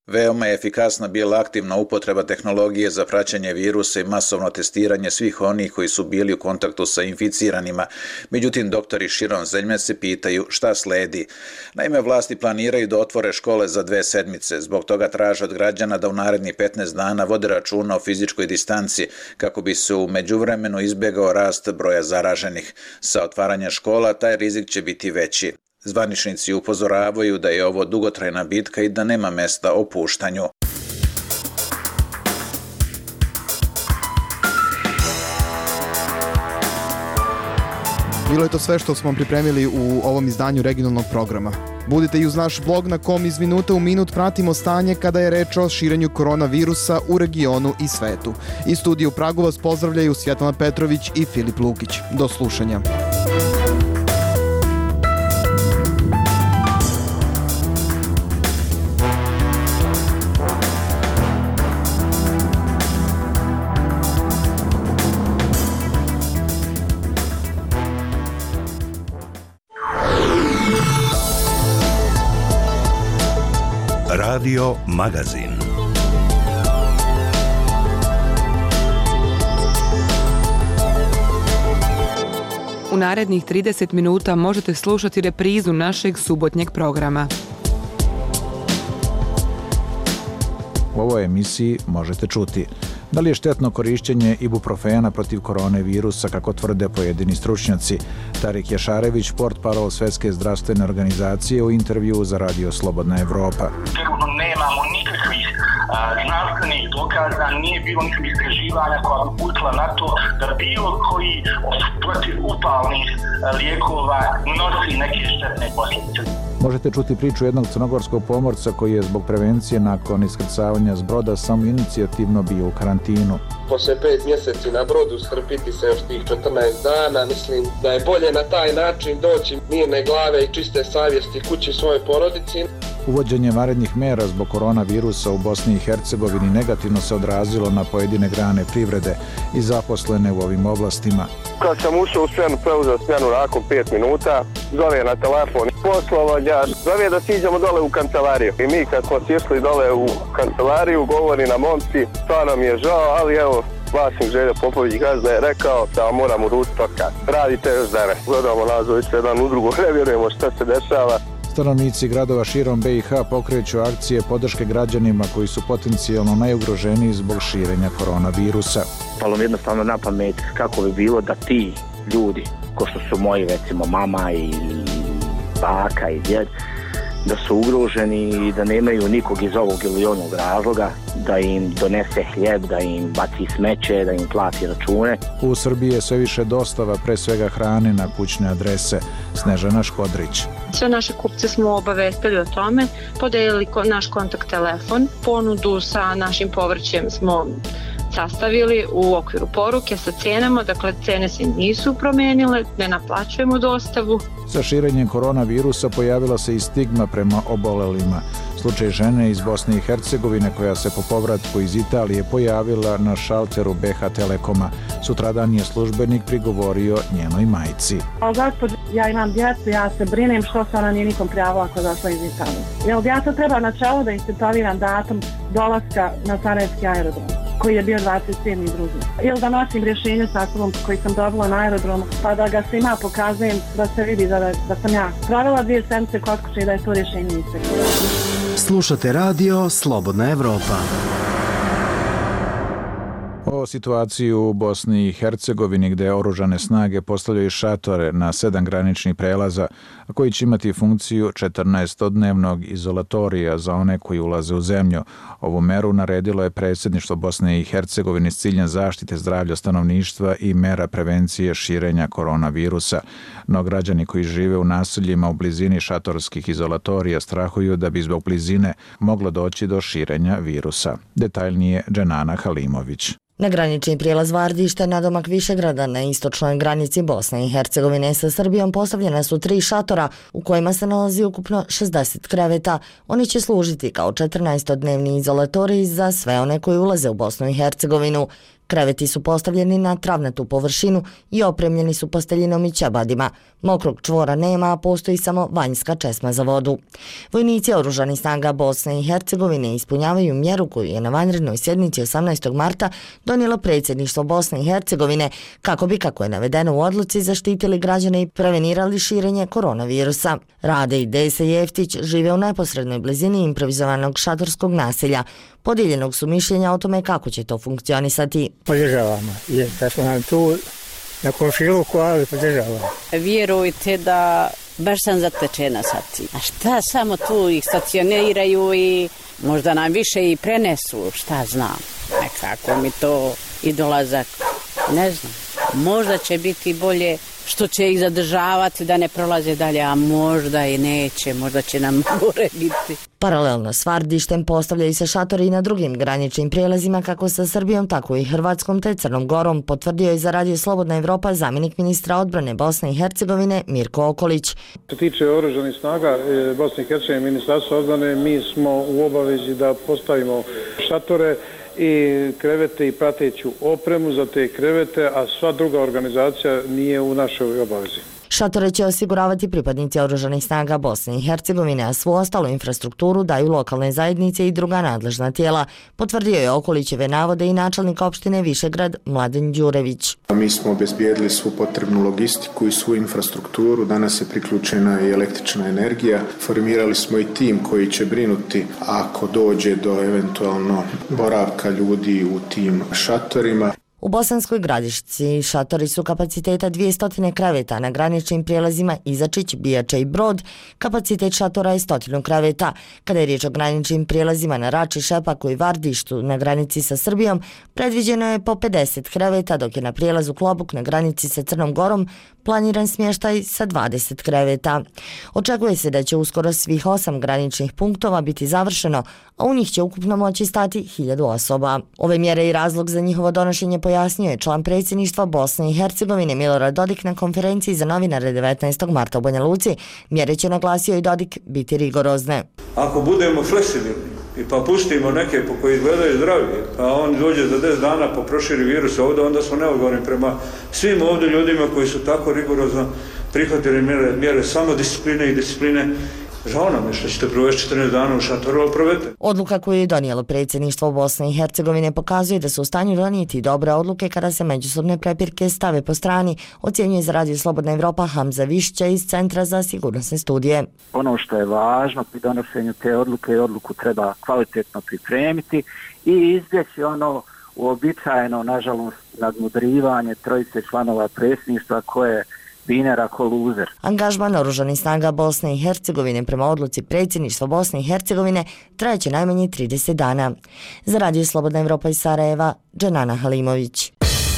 Veoma je efikasna bila aktivna upotreba tehnologije za praćenje virusa i masovno testiranje svih onih koji su bili u kontaktu sa inficiranima. Međutim, doktori širom zemlje se pitaju šta sledi. Naime, vlasti planiraju da otvore škole za 2 sedmice. Zbog toga traže od građana da u narednih 15 dana vode računa o fizičkoj distanci kako bi se u međuvremenu izbjegao rast broja zaraženih. Sa otvaranjem škola taj rizik će biti veći. Zvaničnici upozoravaju da je ovo dugotrajna bitka i da nema mesta opuštanju. Bilo je to sve što smo pripremili u ovom izdanju regionalnog programa. Budite i uz naš blog na kom iz minuta u minut pratimo stanje kada je reč o širenju koronavirusa u regionu i svetu. Iz studija u Pragu vas pozdravljaju Svjetlana Petrović i Filip Lukić. Do slušanja. Radio Magazin. U narednih 30 minuta možete slušati reprizu našeg subotnjeg programa. U ovoj emisiji možete čuti da li je štetno korišćenje ibuprofena protiv koronavirusa, kako tvrde pojedini stručnjaci. Tarik Jašarević, portparol Svjetske zdravstvene organizacije, u intervjuu za Radio Slobodna Evropa. Trenutno nemamo nikakvih znanstvenih dokaza, nije bilo nikakvih istraživanja koja bi uputila na to da bilo koji protiv upalnih lijekova nosi neke štetne posljedice. Možete čuti priču jednog crnogorskog pomorca koji je zbog prevencije nakon iskrcavanja s broda samoinicijativno bio u karantinu. Posle 5 mjeseci na brodu strpiti se još tih 14 dana, mislim da je bolje na taj način doći mirne glave i čiste savjesti kući svoje porodici. Uvođenje vanrednih mera zbog koronavirusa u Bosni i Hercegovini negativno se odrazilo na pojedine grane privrede i zaposlene u ovim oblastima. Kad sam ušao u smjenu, preuzeo smjenu nakon 5 minuta, zove na telefon poslovođa, zove da siđemo dole u kancelariju. I mi kad smo sišli dole u kancelariju, govori na momci, stvarno mi je žao, ali evo, vlasnik Željo Popović Gazda je rekao da moram uručiti otkaz. Radite još dane. Gledamo nazvoj se jedan u drugo, ne vjerujemo šta se dešava. Stanovnici gradova širom BiH pokreću akcije podrške građanima koji su potencijalno najugroženiji zbog širenja koronavirusa. Palo mi jednostavno na pamet kako bi bilo da ti ljudi, ko što su moji recimo mama i baka i djed, da su ugroženi i da nemaju nikog iz ovog ili onog razloga, da im donese hljeb, da im baci smeće, da im plati račune. U Srbiji je sve više dostava, pre svega hrane, na kućne adrese. Snežana Škodrić. Sve naše kupce smo obavestili o tome, podelili naš kontakt telefon, ponudu sa našim povrćem smo sastavili u okviru poruke sa cenama, dakle cene se nisu promenile, ne naplaćujemo dostavu. Sa širenjem koronavirusa pojavila se i stigma prema obolelima. Slučaj žene iz Bosne i Hercegovine koja se po povratku iz Italije pojavila na šalteru BH Telekoma. Sutradan je službenik prigovorio njenoj majci. Gospod, ja imam djecu, ja se brinem što se ona nije nikom prijavila ako došla iz Italije. Jer djeca treba na čelu da instaliram datum dolaska na Sarajevski aerodrom, koji je bio 27.2. Ili da nosim rješenje sa sobom koji sam dobila na aerodromu, pa da ga svima pokazujem da se vidi da sam ja provela 2 sedmice kod kuće i da je to rješenje isteklo. Slušate radio Slobodna Evropa. O situaciji u Bosni i Hercegovini gdje oružane snage postavljaju šatore na 7 graničnih prelaza, a koji će imati funkciju 14-dnevnog izolatorija za one koji ulaze u zemlju. Ovu meru naredilo je predsjedništvo Bosne i Hercegovine s ciljem zaštite zdravlja stanovništva i mera prevencije širenja koronavirusa. No građani koji žive u naseljima u blizini šatorskih izolatorija strahuju da bi zbog blizine moglo doći do širenja virusa. Detaljnije Dženana Halimović. Na granični prijelaz Vardišta, nadomak Višegrada, na istočnoj granici Bosne i Hercegovine sa Srbijom postavljena su 3 šatora u kojima se nalazi ukupno 60 kreveta. Oni će služiti kao 14-dnevni izolatorij za sve one koji ulaze u Bosnu i Hercegovinu. Kreveti su postavljeni na travnatu površinu i opremljeni su posteljinom i ćebadima. Mokrog čvora nema, a postoji samo vanjska česma za vodu. Vojnici oružanih snaga Bosne i Hercegovine ispunjavaju mjeru koju je na vanrednoj sjednici 18. marta donijelo predsjedništvo Bosne i Hercegovine kako bi, kako je navedeno u odluci, zaštitili građane i prevenirali širenje koronavirusa. Rade i Dejsa Jeftić žive u neposrednoj blizini improvizovanog šatorskog naselja. Podijeljenog su mišljenja o tome kako će to funkcionisati. Podržavamo, jer da smo nam tu na komšiluku, ali podržavamo. Vjerujte da baš sam zatečena sad. A šta samo tu ih stacioniraju i možda nam više i prenesu, šta znam. Nekako mi to i dolazak, ne znam. Možda će biti bolje što će ih zadržavati da ne prolaze dalje, a možda i neće, možda će nam gore biti. Paralelno s Vardištem postavljaju se šatori i na drugim graničnim prijelazima kako sa Srbijom, tako i Hrvatskom te Crnom Gorom, potvrdio je za Radio Slobodna Evropa zamjenik ministra odbrane Bosne i Hercegovine Mirko Okolić. Što se tiče oružanih snaga Bosne i Hercegovine, Ministarstva odbrane, mi smo u obavezi da postavimo šatore i krevete i prateću opremu za te krevete, a sva druga organizacija nije u našoj obavezi. Šatore će osiguravati pripadnici oružanih snaga Bosne i Hercegovine, a svu ostalu infrastrukturu daju lokalne zajednice i druga nadležna tijela, potvrdio je Okolićeve navode i načelnik opštine Višegrad Mladen Đurević. Mi smo obezbijedili svu potrebnu logistiku i svu infrastrukturu, danas je priključena i električna energija. Formirali smo i tim koji će brinuti ako dođe do eventualno boravka ljudi u tim šatorima. U Bosanskoj Gradišci šatori su kapaciteta 200 kreveta, na graničnim prijelazima Izačić, Bijača i Brod kapacitet šatora je 100 kreveta. Kada je riječ o graničnim prijelazima na Rači, Šepaku i Vardištu na granici sa Srbijom, predviđeno je po 50 kreveta, dok je na prijelazu Klobuk na granici sa Crnom Gorom planiran smještaj sa 20 kreveta. Očekuje se da će uskoro svih 8 graničnih punktova biti završeno, a u njih će ukupno moći stati 1000 osoba. Ove mjere i razlog za njihovo donošenje pojasnio je član predsjedništva Bosne i Hercegovine Milorad Dodik na konferenciji za novinare 19. marta u Banja Luci. Mjere će, naglasio i Dodik, biti rigorozne. Ako budemo fleksibilni i pa pustimo neke po koji izgledaju zdravi, a on dođe za 10 dana pa proširi virus ovdje, onda smo neodgovorni prema svim ovdje ljudima koji su tako rigorozno prihvatili mjere samodiscipline i discipline. Žao nam je što ćete provesti 14 dana u šatoru, ali provedete. Odluka koju je donijelo predsjedništvo Bosne i Hercegovine pokazuje da su u stanju donijeti dobre odluke kada se međusobne prepirke stave po strani, ocjenjuje za Radio Slobodna Evropa Hamza Višća iz Centra za sigurnosne studije. Ono što je važno pri donošenju te odluke, odluku treba kvalitetno pripremiti i izbjeći ono uobičajeno, nažalost, nadmudrivanje trojice članova predsjedništva koje winner ko loser. Angažman oružanih snaga Bosne i Hercegovine prema odluci predsjedništva Bosne i Hercegovine trajeće najmanje 30 dana. Za Radio Slobodna Evropa iz Sarajeva, Dženana Halimović.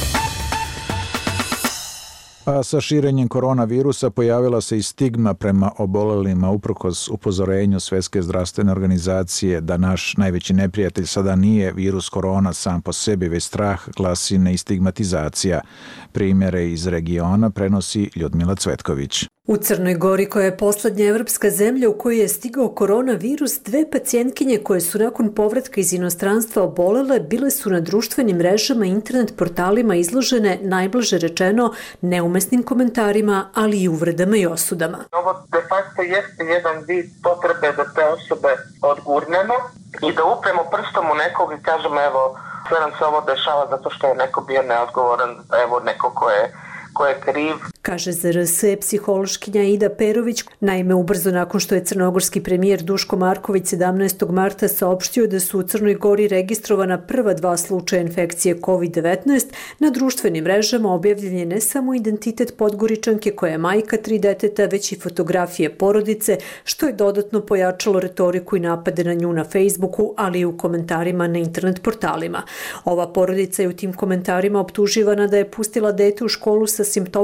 A sa širenjem koronavirusa pojavila se i stigma prema obolelima uprkos upozorenju Svjetske zdravstvene organizacije da naš najveći neprijatelj sada nije virus korona sam po sebi, već strah, glasine i stigmatizacija. Primjere iz regiona prenosi Ljudmila Cvetković. U Crnoj Gori, koja je posljednja evropska zemlja u kojoj je stigao koronavirus, 2 pacijentkinje koje su nakon povratka iz inostranstva obolele bile su na društvenim mrežama i internet portalima izložene, najblaže rečeno, neumesnim komentarima, ali i uvredama i osudama. Ovo de facto jeste jedan vid potrebe da te osobe odgurnemo i da upremo prstom u nekog i kažemo evo, sve nam se ovo dešava zato što je neko bio neodgovoran, evo neko ko je kriv. Kaže za RS psihološkinja Ida Perović. Naime, ubrzo nakon što je crnogorski premijer Duško Marković 17. marta saopštio da su u Crnoj Gori registrovana prva 2 slučaja infekcije COVID-19, na društvenim mrežama objavljen je ne samo identitet Podgoričanke koja je majka 3 deteta, već i fotografije porodice, što je dodatno pojačalo retoriku i napade na nju na Facebooku, ali i u komentarima na internet portalima. Ova porodica je u tim komentarima optuživana da je pustila dete u školu sa simptomima i da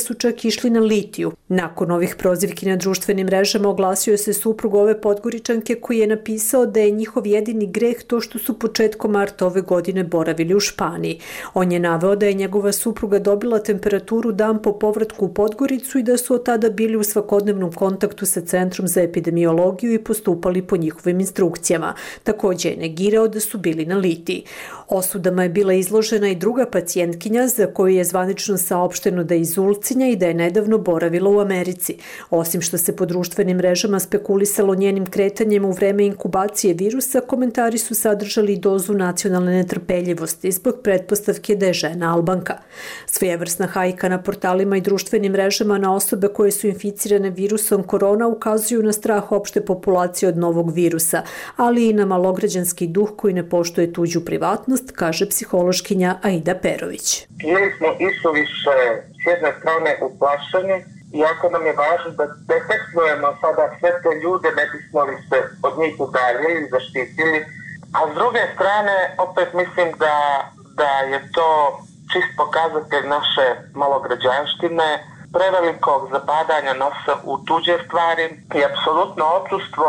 su čak išli na litiju. Nakon ovih prozivki na društvenim mrežama oglasio se suprug ove Podgoričanke koji je napisao da je njihov jedini greh to što su početkom marta ove godine boravili u Španiji. On je naveo da je njegova supruga dobila temperaturu dan po povratku u Podgoricu i da su od tada bili u svakodnevnom kontaktu sa Centrom za epidemiologiju i postupali po njihovim instrukcijama. Također je negirao da su bili na litiji. Osudama je bila izložena i druga pacijentkinja za koju je zvanično saopšteno da je iz Ulcinja i da je nedavno boravila u Americi. Osim što se po društvenim mrežama spekulisalo njenim kretanjem u vreme inkubacije virusa, komentari su sadržali dozu nacionalne netrpeljivosti zbog pretpostavke da je žena Albanka. Svojevrsna hajka na portalima i društvenim mrežama na osobe koje su inficirane virusom korona ukazuju na strah opšte populacije od novog virusa, ali i na malograđanski duh koji ne poštuje tuđu privatnost, kaže psihološkinja Aida Perović. Bili smo isuviše s jedne strane uplašeni, iako nam je važno da detektujemo sada sve te ljude, ne bismo li se od njih udaljili i zaštitili. A s druge strane, opet mislim da je to čist pokazatelj naše malograđanštine, prevelikog zabadanja nosa u tuđe stvari i apsolutno odsustvo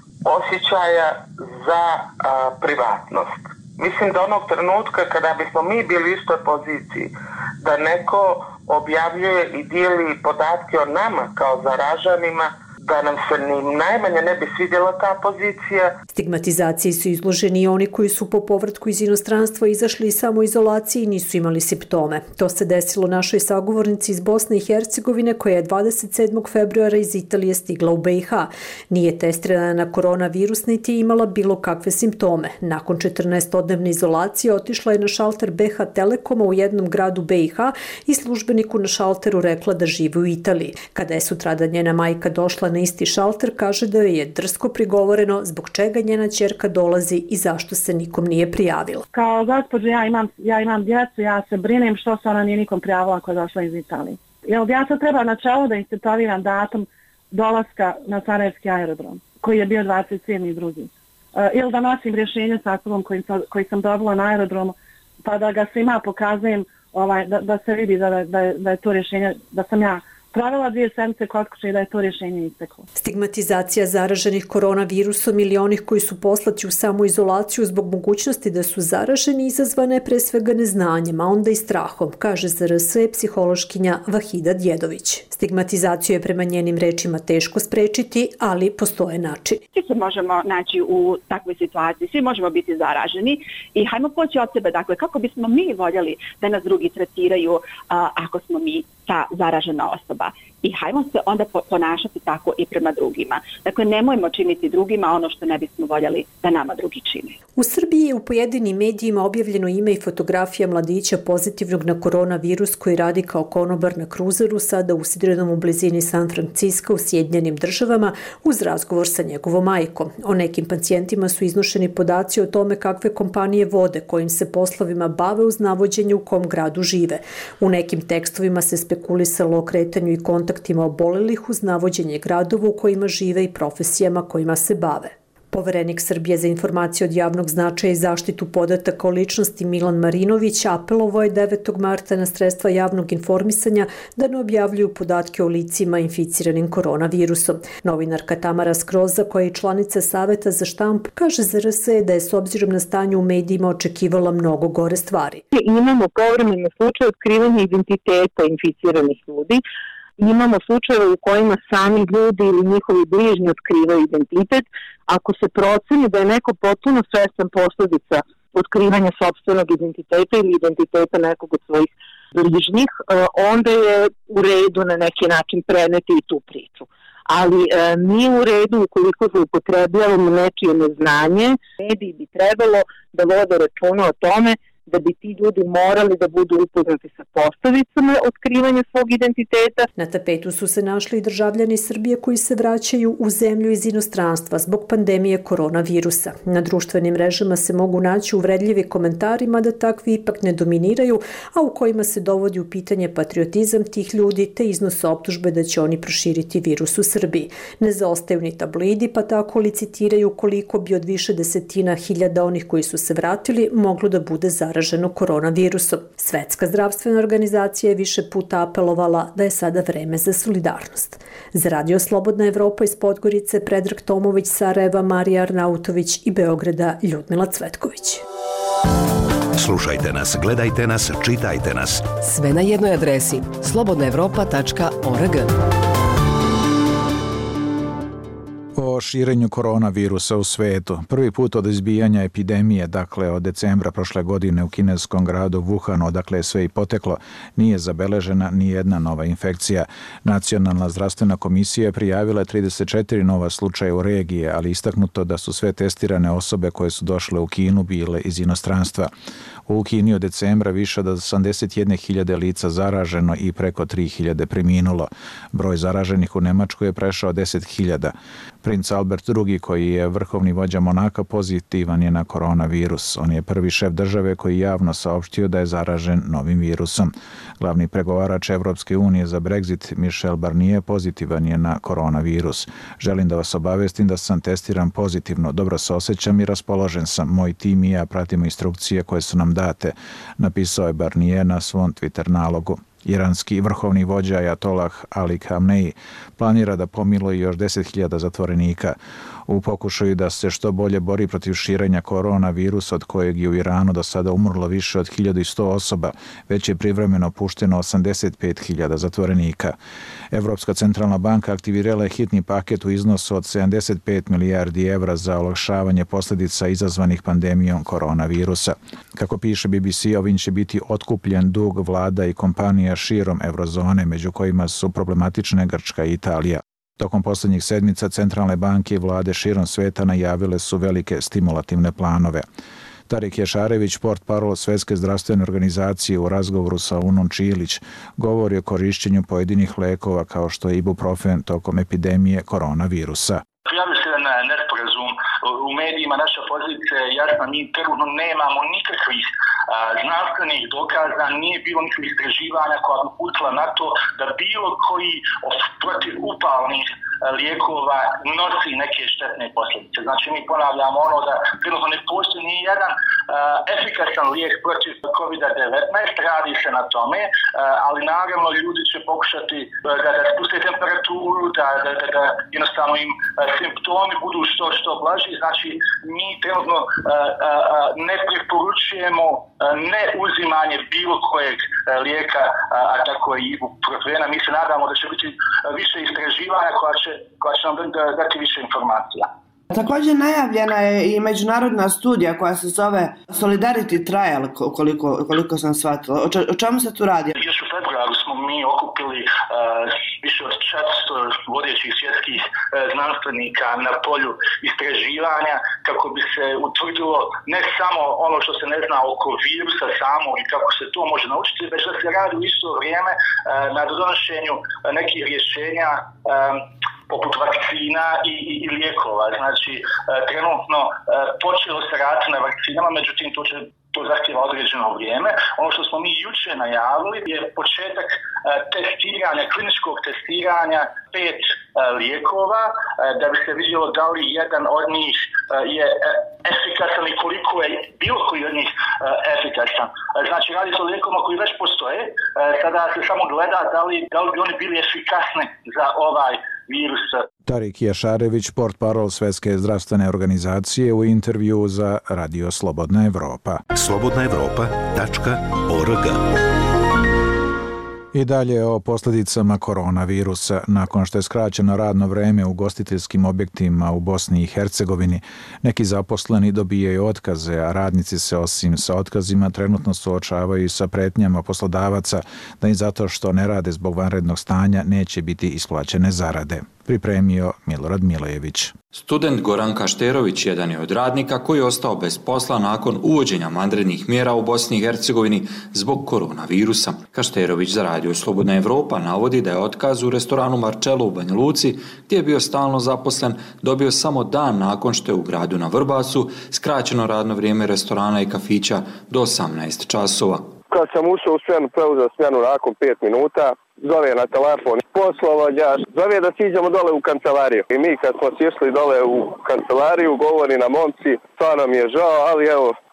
osjećaja za privatnost. Mislim da onog trenutka kada bismo mi bili u istoj poziciji, da neko objavljuje i dijeli podatke o nama kao zaraženima, da nam se ni najmanje ne bi svidjela ta pozicija. Stigmatizaciji su izloženi i oni koji su po povratku iz inostranstva izašli iz samoizolacije i nisu imali simptome. To se desilo našoj sagovornici iz Bosne i Hercegovine koja je 27. februara iz Italije stigla u BiH. Nije testirana na koronavirus niti imala bilo kakve simptome. Nakon 14-dnevne izolacije otišla je na šalter BH Telekoma u jednom gradu BiH i službeniku na šalteru rekla da živi u Italiji. Kada je sutradan njena majka došla na isti šalter, kaže da joj je drsko prigovoreno zbog čega njena ćerka dolazi i zašto se nikom nije prijavila. Kao gospođo, ja imam djecu, ja se brinem što se ona nije nikom prijavila ako je došla iz Italije. Jel ja sad treba načelo da istetoviram datum dolaska na Sarajevski aerodrom, koji je bio 27.2. Ili da nosim rješenje sa sobom koji sam dobila na aerodromu, pa da ga svima pokazujem, da se vidi da je to rješenje, da sam ja pravila 2 sedmice kod kuće i da je to rješenje isteklo. Stigmatizacija zaraženih koronavirusom ili onih koji su poslati u samoizolaciju zbog mogućnosti da su zaraženi izazvana je pre svega neznanjem, a onda i strahom, kaže za RS psihološkinja Vahida Djedović. Stigmatizaciju je prema njenim rečima teško sprečiti, ali postoje način. Svi se možemo naći u takvoj situaciji, svi možemo biti zaraženi i hajmo poći od sebe, dakle, kako bismo mi voljeli da nas drugi tretiraju ako smo mi ta zaražena osoba. I hajmo se onda ponašati tako i prema drugima. Dakle, nemojmo činiti drugima ono što ne bismo voljeli da nama drugi čine. U Srbiji je u pojedinim medijima objavljeno ime i fotografija mladića pozitivnog na koronavirus koji radi kao konobar na kruzeru sada usidrenom u blizini San Francisco u Sjedinjenim Državama uz razgovor sa njegovom majkom. O nekim pacijentima su iznošeni podaci o tome kakve kompanije vode, kojim se poslovima bave uz navođenje u kom gradu žive. U nekim tekstovima se spekulisalo o kretanju i kontaktima obolelih uz navođenje gradova u kojima žive i profesijama kojima se bave. Poverenik Srbije za informacije od javnog značaja i zaštitu podataka o ličnosti Milan Marinović apelovao je 9. marta na sredstva javnog informisanja da ne objavljuju podatke o licima inficiranim koronavirusom. Novinarka Tamara Skroza, koja je članica Saveta za štampu, kaže za RS da je s obzirom na stanje u medijima očekivala mnogo gore stvari. Imamo povremene slučaje otkrivanja identiteta inficiranih ljudi. Imamo slučajeve u kojima sami ljudi ili njihovi bližnji otkrivaju identitet. Ako se proceni da je neko potpuno svestan posljedica otkrivanja sopstvenog identiteta ili identiteta nekog od svojih bližnjih, onda je u redu na neki način preneti i tu priču. Ali nije u redu ukoliko zloupotrebljavamo nečije neznanje. Mediji bi trebalo da vode računa o tome da bi ti ljudi morali da budu upoznati sa posledicama otkrivanja svog identiteta. Na tapetu su se našli i državljani Srbije koji se vraćaju u zemlju iz inostranstva zbog pandemije koronavirusa. Na društvenim mrežama se mogu naći uvredljivi komentari, mada takvi ipak ne dominiraju, a u kojima se dovodi u pitanje patriotizam tih ljudi te iznose optužbe da će oni proširiti virus u Srbiji. Ne zaostaju ni tabloidi, pa tako licitiraju koliko bi od više desetina hiljada onih koji su se vratili moglo da bude zaraženo zaraženo koronavirusom. Svetska zdravstvena organizacija je više puta apelovala da je sada vreme za solidarnost. Za Radio Slobodna Evropa iz Podgorice Predrag Tomović, Sarajeva Marija Arnautović i Beograda Ljudmila Cvetković. Slušajte nas, gledajte nas, čitajte nas. Sve na jednoj adresi slobodnaevropa.org. O širenju koronavirusa u svetu. Prvi put od izbijanja epidemije, dakle od decembra prošle godine u kineskom gradu Wuhan, odakle je sve i poteklo, nije zabeležena ni jedna nova infekcija. Nacionalna zdravstvena komisija je prijavila 34 nova slučaja u regiji, ali istaknuto da su sve testirane osobe koje su došle u Kinu bile iz inostranstva. U Kini od decembra više od 81.000 lica zaraženo i preko 3.000 preminulo. Broj zaraženih u Nemačkoj je prešao 10.000. Princ Albert II, koji je vrhovni vođa Monaka, pozitivan je na koronavirus. On je prvi šef države koji javno saopštio da je zaražen novim virusom. Glavni pregovarač Evropske unije za Brexit, Michel Barnier, pozitivan je na koronavirus. Želim da vas obavestim da sam testiran pozitivno, dobro se osjećam i raspoložen sam. Moj tim i ja pratimo instrukcije koje su nam date, napisao je Barnier na svom Twitter nalogu. Iranski vrhovni vođa Ajatolah Ali Khamenei planira da pomiluje još 10.000 zatvorenika u pokušaju da se što bolje bori protiv širenja koronavirusa, od kojeg je u Iranu do sada umrlo više od 1100 osoba, već je privremeno pušteno 85.000 zatvorenika. Evropska centralna banka aktivirala je hitni paket u iznosu od 75 milijardi evra za olakšavanje posljedica izazvanih pandemijom koronavirusa. Kako piše BBC, ovim će biti otkupljen dug vlada i kompanija širom eurozone, među kojima su problematične Grčka i Italija. Tokom posljednjih sedmica centralne banke i vlade širom sveta najavile su velike stimulativne planove. Tarik Jašarević, portparol Svetske zdravstvene organizacije, u razgovoru sa Unom Čilić govori o korišćenju pojedinih lekova kao što je ibuprofen tokom epidemije koronavirusa. Prijavio se na nesporazum u medijima, naša pozicija je jasna, mi trenutno nemamo nikakvih znanstvenih dokaza, nije bilo nikakvih istraživanja koja bi uputila na to da bilo koji protiv upalnih lijekova nosi neke štetne posljedice. Znači mi ponavljamo ono da trenutno ne postoji ni jedan efikasan lijek protiv COVID-19, radi se na tome, ali naravno ljudi će pokušati da spuste temperaturu, da jednostavno im simptomi budu što blaži. Znači mi trenutno ne preporučujemo ne uzimanje bilo kojeg lijeka, a tako i ibuprofena. Mi se nadamo da će biti više istraživanja koja će nam dati više informacija. Također najavljena je i međunarodna studija koja se zove Solidarity Trial, koliko sam shvatila. O čemu se tu radi? Još u februaru smo mi okupili više od 400 vodećih svjetskih znanstvenika na polju istraživanja kako bi se utvrdilo ne samo ono što se ne zna oko virusa samog i kako se to može naučiti, već da se radi u isto vrijeme na donošenju nekih rješenja poput vakcina i lijekova. Znači, trenutno počelo se raditi na vakcinama, međutim to zahtjeva određeno vrijeme. Ono što smo mi jučer najavili je početak testiranja, kliničkog testiranja 5 lijekova, da bi se vidjelo da li jedan od njih je efikasan i koliko je bilo koji od njih efikasan. Znači, radi se o lijekovima koji već postoje, sada se samo gleda da li bi oni bili efikasni za ovaj virus. Tarik Jašarević, portparol Svetske zdravstvene organizacije, u intervju za Radio Slobodna Evropa. slobodnaevropa.org. I dalje o posljedicama koronavirusa. Nakon što je skraćeno radno vreme u ugostiteljskim objektima u Bosni i Hercegovini, neki zaposleni dobijaju otkaze, a radnici se osim sa otkazima trenutno suočavaju sa pretnjama poslodavaca da im zato što ne rade zbog vanrednog stanja neće biti isplaćene zarade. Pripremio Milorad Milejević. Student Goran Kašterović jedan je od radnika koji je ostao bez posla nakon uvođenja vanrednih mjera u Bosni i Hercegovini zbog koronavirusa. Kašterović za Radio Slobodna Evropa navodi da je otkaz u restoranu Marcello u Banja Luci, gdje je bio stalno zaposlen, dobio samo dan nakon što je u gradu na Vrbasu skraćeno radno vrijeme restorana i kafića do 18 časova. Kad sam ušao u smjenu, preuzeo smjenu nakon 5 minuta, zove na telefon poslovođač, zove da siđemo dole u kancelariju. I mi kad smo sišli dole u kancelariju, govori na momci, stvarno mi je žao, ali evo,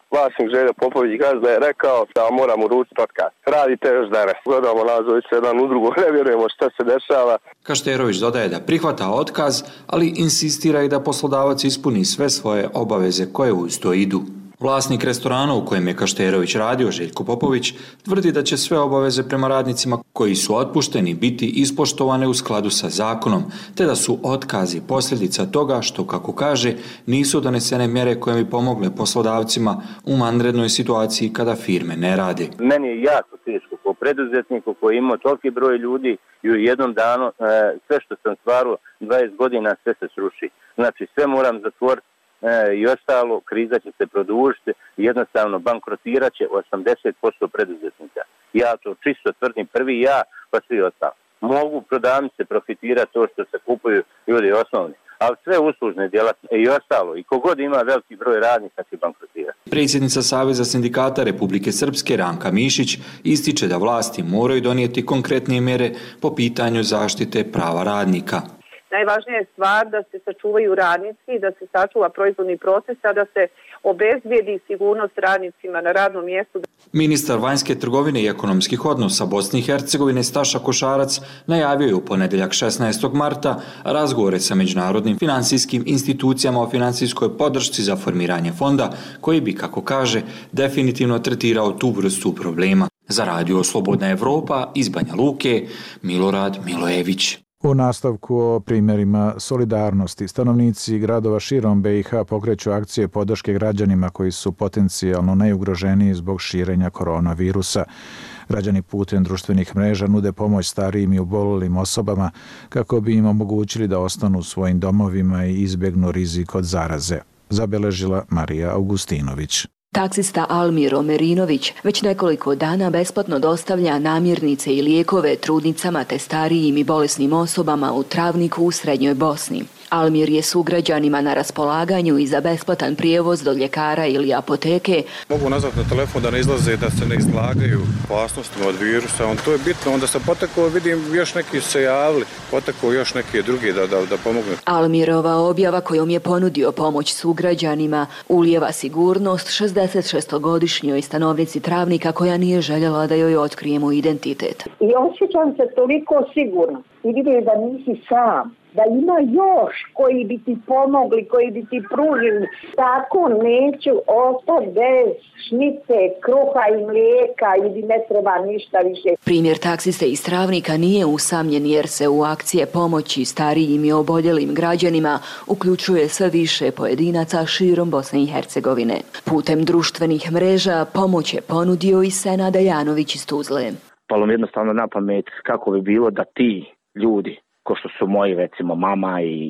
vlasnik Željo Popović gazda je rekao da moram uručiti otkaz. Radite još danas. Gledamo nazvoj se jedan u drugo, ne vjerujemo šta se dešava. Kašterović dodaje da prihvata otkaz, ali insistira i da poslodavac ispuni sve svoje obaveze koje uz to idu. Vlasnik restorana u kojem je Kašterović radio, Željko Popović, tvrdi da će sve obaveze prema radnicima koji su otpušteni biti ispoštovane u skladu sa zakonom, te da su otkazi posljedica toga što, kako kaže, nisu donesene mjere koje bi pomogle poslodavcima u vanrednoj situaciji kada firme ne rade. Meni je jako teško kao preduzetniku koji ima toliki broj ljudi i u jednom danu sve što sam stvarao 20 godina sve se sruši. Znači sve moram zatvoriti. I ostalo, kriza će se produžiti i jednostavno bankrotirat će 80% preduzetnika. Ja to čisto tvrdim, prvi ja, pa svi ostalo. Mogu prodavnice profitirati to što se kupuju ljudi osnovni, ali sve uslužne djelatnosti i ostalo. I kogod ima veliki broj radnika će bankrotirati. Predsjednica Saveza sindikata Republike Srpske Ranka Mišić ističe da vlasti moraju donijeti konkretnije mjere po pitanju zaštite prava radnika. Najvažnija je stvar da se sačuvaju radnici, da se sačuva proizvodni proces, a da se obezbijedi sigurnost radnicima na radnom mjestu. Ministar vanjske trgovine i ekonomskih odnosa Bosne i Hercegovine Staša Košarac najavio je u ponedjeljak 16. marta razgovore sa međunarodnim financijskim institucijama o financijskoj podršci za formiranje fonda koji bi, kako kaže, definitivno tretirao tu vrstu problema. Za Radio Slobodna Evropa iz Banja Luke, Milorad Milojević. U nastavku o primjerima solidarnosti, stanovnici gradova širom BiH pokreću akcije podrške građanima koji su potencijalno najugroženiji zbog širenja koronavirusa. Građani putem društvenih mreža nude pomoć starijim i oboljelim osobama kako bi im omogućili da ostanu u svojim domovima i izbjegnu rizik od zaraze. Zabeležila Marija Augustinović. Taksista Almir Omerinović već nekoliko dana besplatno dostavlja namirnice i lijekove trudnicama te starijim i bolesnim osobama u Travniku u Srednjoj Bosni. Almir je sugrađanima na raspolaganju i za besplatan prijevoz do ljekara ili apoteke. Mogu nazvati na telefon da ne izlaze, da se ne izlagaju opasnostima od virusa. To je bitno. Onda sam potekao, vidim još neki se javili, potekao još neke drugi da pomognu. Almirova objava kojom je ponudio pomoć sugrađanima ulijeva sigurnost 66-godišnjoj stanovnici Travnika koja nije željela da joj otkrijemo identitet. I osjećam se toliko sigurno i vidim da nisi sam. Da ima još koji bi ti pomogli, koji bi ti pružili. Tako neću ostati bez šnice, kruha i mlijeka i ne treba ništa više. Primjer taksiste iz Travnika nije usamljen jer se u akcije pomoći starijim i oboljelim građanima uključuje sve više pojedinaca širom Bosne i Hercegovine. Putem društvenih mreža pomoć je ponudio i Senad Janović iz Tuzle. Palo mi jednostavno na pamet kako bi bilo da ti ljudi ko što su moji, recimo, mama i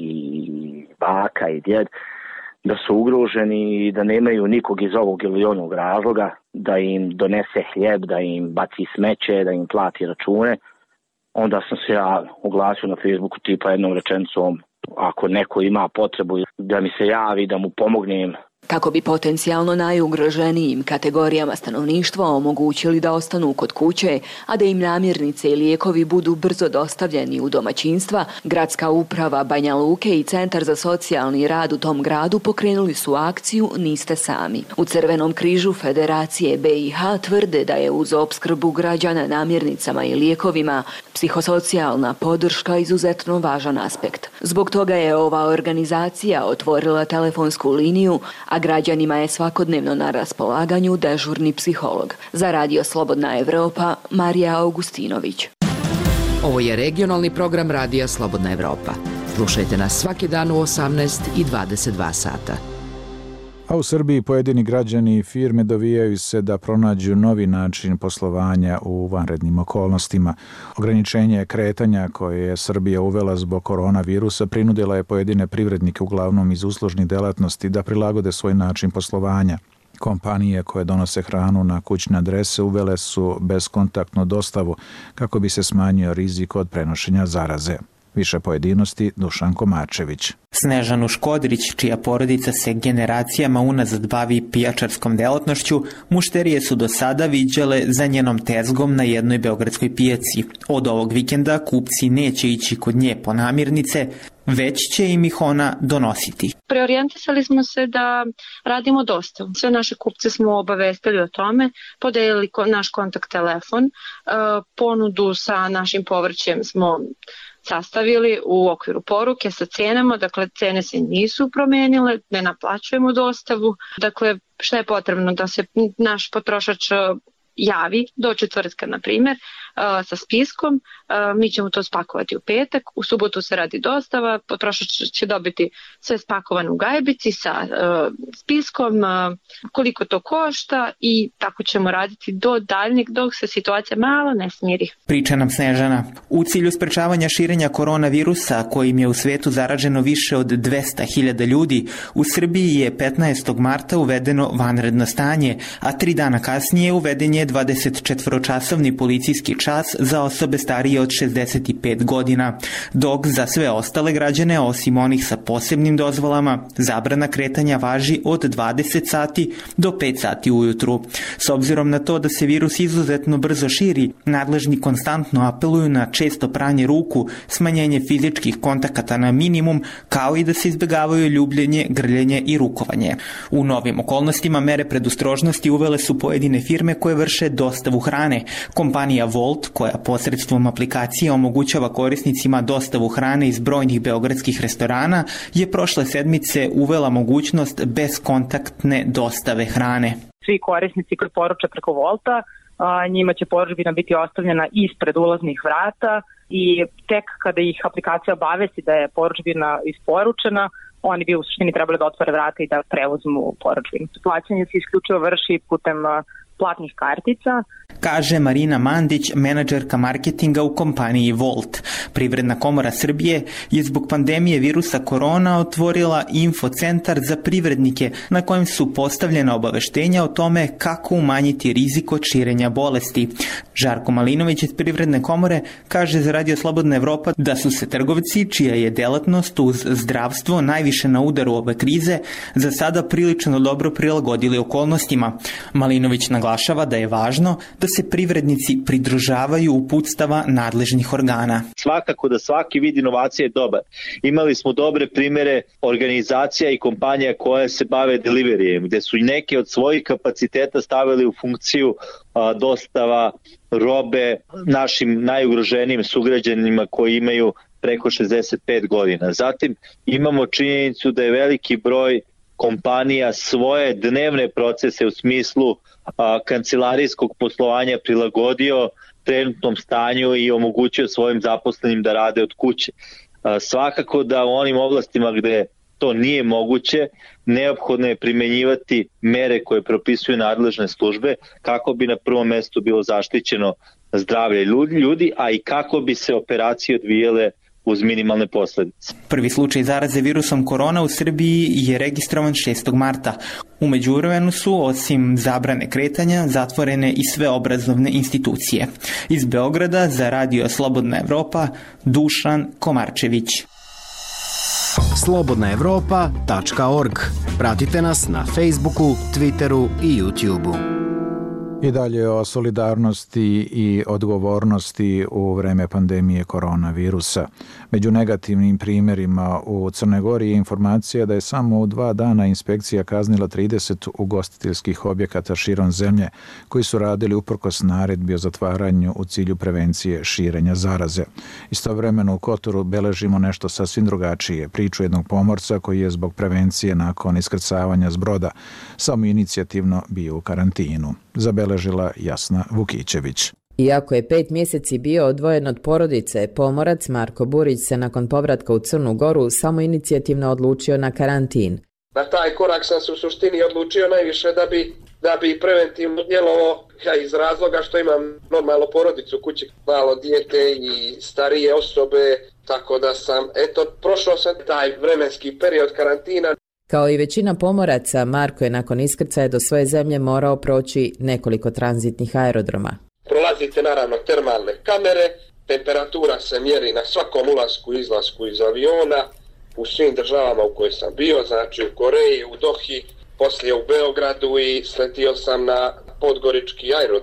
baka i djed, da su ugroženi i da nemaju nikog iz ovog ili onog razloga, da im donese hljeb, da im baci smeće, da im plati račune. Onda sam se ja oglasio na Facebooku tipa jednom rečenicom, ako neko ima potrebu da mi se javi, da mu pomognem. Kako bi potencijalno najugroženijim kategorijama stanovništva omogućili da ostanu kod kuće, a da im namirnice i lijekovi budu brzo dostavljeni u domaćinstva, Gradska uprava Banja Luke i Centar za socijalni rad u tom gradu pokrenuli su akciju Niste sami. U Crvenom križu Federacije BiH tvrde da je uz opskrbu građana namirnicama i lijekovima psihosocijalna podrška izuzetno važan aspekt. Zbog toga je ova organizacija otvorila telefonsku liniju, a građanima je svakodnevno na raspolaganju dežurni psiholog. Za Radio Slobodna Evropa, Marija Augustinović. Ovo je regionalni program Radija Slobodna Evropa. Slušajte nas svaki dan u 18 i 22 sata. A u Srbiji pojedini građani i firme dovijaju se da pronađu novi način poslovanja u vanrednim okolnostima. Ograničenje kretanja koje je Srbija uvela zbog koronavirusa prinudila je pojedine privrednike, uglavnom iz uslužnih delatnosti, da prilagode svoj način poslovanja. Kompanije koje donose hranu na kućne adrese uvele su bezkontaktnu dostavu kako bi se smanjio rizik od prenošenja zaraze. Više pojedinosti Dušan Komačević. Snežanu Škodrić, čija porodica se generacijama unazad bavi pijačarskom delatnošću, mušterije su do sada viđale za njenom tezgom na jednoj beogradskoj pijaci. Od ovog vikenda kupci neće ići kod nje po namirnice, već će im ih ona donositi. Preorijentisali smo se da radimo dostavu. Sve naše kupce smo obavestili o tome, podelili naš kontakt telefon, ponudu sa našim povrćem smo sastavili u okviru poruke sa cenama, dakle cene se nisu promenile, ne naplaćujemo dostavu, dakle šta je potrebno da se naš potrošač javi do četvrtka, na primjer, sa spiskom, mi ćemo to spakovati u petak, u subotu se radi dostava, potrošač će dobiti sve spakovano u gajbici sa spiskom, koliko to košta i tako ćemo raditi do daljnjeg dok se situacija malo ne smiri. Priča nam Snežana. U cilju sprečavanja širenja koronavirusa, kojim je u svetu zaraženo više od 200.000 ljudi, u Srbiji je 15. marta uvedeno vanredno stanje, a 3 dana kasnije uveden je 24-časovni policijski čas za osobe starije od 65 godina, dok za sve ostale građane, osim onih sa posebnim dozvolama, zabrana kretanja važi od 20 sati do 5 sati ujutru. S obzirom na to da se virus izuzetno brzo širi, nadležni konstantno apeluju na često pranje ruku, smanjenje fizičkih kontakata na minimum, kao i da se izbjegavaju ljubljenje, grljenje i rukovanje. U novim okolnostima mere predostrožnosti uvele su pojedine firme koje vrše dostavu hrane. Kompanija Volt, koja posredstvom aplikacije omogućava korisnicima dostavu hrane iz brojnih beogradskih restorana, je prošle sedmice uvela mogućnost beskontaktne dostave hrane. Svi korisnici koji poruče preko Volta, njima će poručbina biti ostavljena ispred ulaznih vrata i tek kada ih aplikacija obavesti da je poručbina isporučena, oni bi u suštini trebali da otvore vrata i da preuzmu poručbinu. Plaćanje se isključivo vrši putem platnih kartica. Kaže Marina Mandić, menadžerka marketinga u kompaniji Volt. Privredna komora Srbije je zbog pandemije virusa korona otvorila infocentar za privrednike na kojem su postavljena obaveštenja o tome kako umanjiti rizik od širenja bolesti. Žarko Malinović iz Privredne komore kaže za Radio Slobodna Evropa da su se trgovci, čija je delatnost uz zdravstvo najviše na udaru ove krize, za sada prilično dobro prilagodili okolnostima. Malinović naglašava da je važno da se privrednici pridržavaju uputstava nadležnih organa. Svakako da svaki vid inovacije je dobar. Imali smo dobre primere organizacija i kompanija koje se bave deliverijem, gde su neke od svojih kapaciteta stavili u funkciju dostava robe našim najugroženijim sugrađanima koji imaju preko 65 godina. Zatim imamo činjenicu da je veliki broj kompanija svoje dnevne procese u smislu kancelarijskog poslovanja prilagodio trenutnom stanju i omogućio svojim zaposlenim da rade od kuće. Svakako da u onim oblastima gde to nije moguće, neophodno je primenjivati mere koje propisuju nadležne službe kako bi na prvom mestu bilo zaštićeno zdravlje ljudi, a i kako bi se operacije odvijele uz minimalne posledice. Prvi slučaj zaraze virusom korona u Srbiji je registrovan 6. marta. U međuvremenu su, osim zabrane kretanja, zatvorene i sve obrazovne institucije. Iz Beograda za Radio Slobodna Evropa, Dušan Komarčević. slobodnaevropa.org. Pratite nas na Facebooku, Twitteru i YouTubeu. I dalje o solidarnosti i odgovornosti u vreme pandemije koronavirusa. Među negativnim primjerima u Crnoj Gori je informacija da je samo u 2 dana inspekcija kaznila 30 ugostiteljskih objekata širom zemlje koji su radili uprkos naredbi o zatvaranju u cilju prevencije širenja zaraze. Istovremeno u Kotoru beležimo nešto sasvim drugačije, priču jednog pomorca koji je zbog prevencije nakon iskrcavanja s broda samoinicijativno bio u karantinu. Zabeležila Jasna Vukićević. Iako je 5 mjeseci bio odvojen od porodice, pomorac Marko Burić se nakon povratka u Crnu Goru samoinicijativno odlučio na karantin. Na taj korak sam se u suštini odlučio najviše da bi preventivno djelovao iz razloga što imam normalno porodicu u kući, malo dijete i starije osobe, tako da sam, prošao sam taj vremenski period karantina. Kao i većina pomoraca, Marko je nakon iskrcaja do svoje zemlje morao proći nekoliko tranzitnih aerodroma. Prolazite naravno termalne kamere, temperatura se mjeri na svakom ulasku i izlasku iz aviona, u svim državama u kojoj sam bio, znači u Koreji, u Dohi, poslije u Beogradu i sletio sam na Podgorički aerodrom.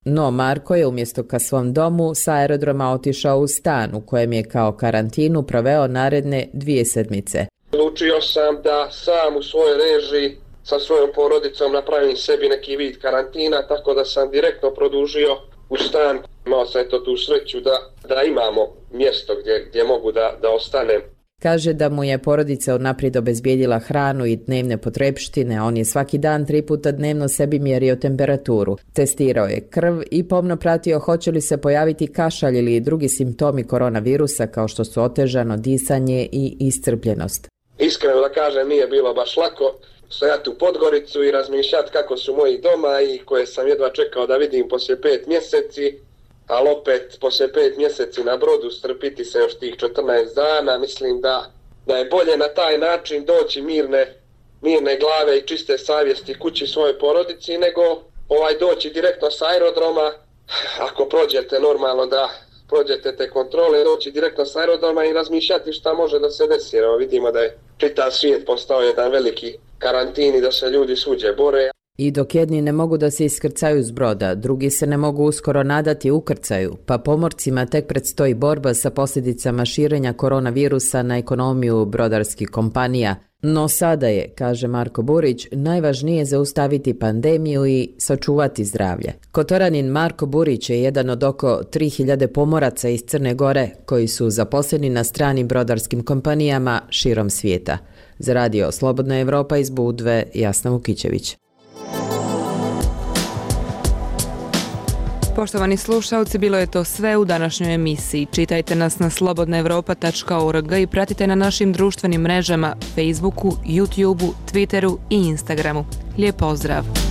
No Marko je umjesto ka svom domu sa aerodroma otišao u stan u kojem je kao karantinu proveo naredne 2 sedmice. Odlučio sam da sam u svojoj režiji sa svojom porodicom napravim sebi neki vid karantina, tako da sam direktno produžio u stan. Imao sam tu sreću da imamo mjesto gdje mogu da ostanem. Kaže da mu je porodica unaprijed obezbijedila hranu i dnevne potrepštine, a on je svaki dan 3 puta dnevno sebi mjerio temperaturu. Testirao je krv i pomno pratio hoće li se pojaviti kašalj ili drugi simptomi koronavirusa kao što su otežano disanje i iscrpljenost. Iskreno da kažem, nije bilo baš lako stojati u Podgoricu i razmišljati kako su moji doma i koje sam jedva čekao da vidim poslije 5 mjeseci, ali opet poslije 5 mjeseci na brodu strpiti se još tih 14 dana. Mislim da je bolje na taj način doći mirne glave i čiste savjesti kući svojoj porodici nego doći direktno s aerodroma. Ako prođete normalno da prođete te kontrole, doći direktno s aerodroma i razmišljati šta može da se desi. Evo vidimo da je čitav svijet postao jedan veliki karantin i da se ljudi svuđe bore. I dok jedni ne mogu da se iskrcaju s broda, drugi se ne mogu uskoro nadati ukrcaju, pa pomorcima tek predstoji borba sa posljedicama širenja koronavirusa na ekonomiju brodarskih kompanija. No sada je, kaže Marko Burić, najvažnije zaustaviti pandemiju i sačuvati zdravlje. Kotoranin Marko Burić je jedan od oko 3000 pomoraca iz Crne Gore koji su zaposleni na stranim brodarskim kompanijama širom svijeta. Za radio Slobodna Evropa iz Budve, Jasna Vukićević. Poštovani slušalci, bilo je to sve u današnjoj emisiji. Čitajte nas na slobodnaevropa.org i pratite na našim društvenim mrežama Facebooku, YouTubeu, Twitteru i Instagramu. Lijep pozdrav!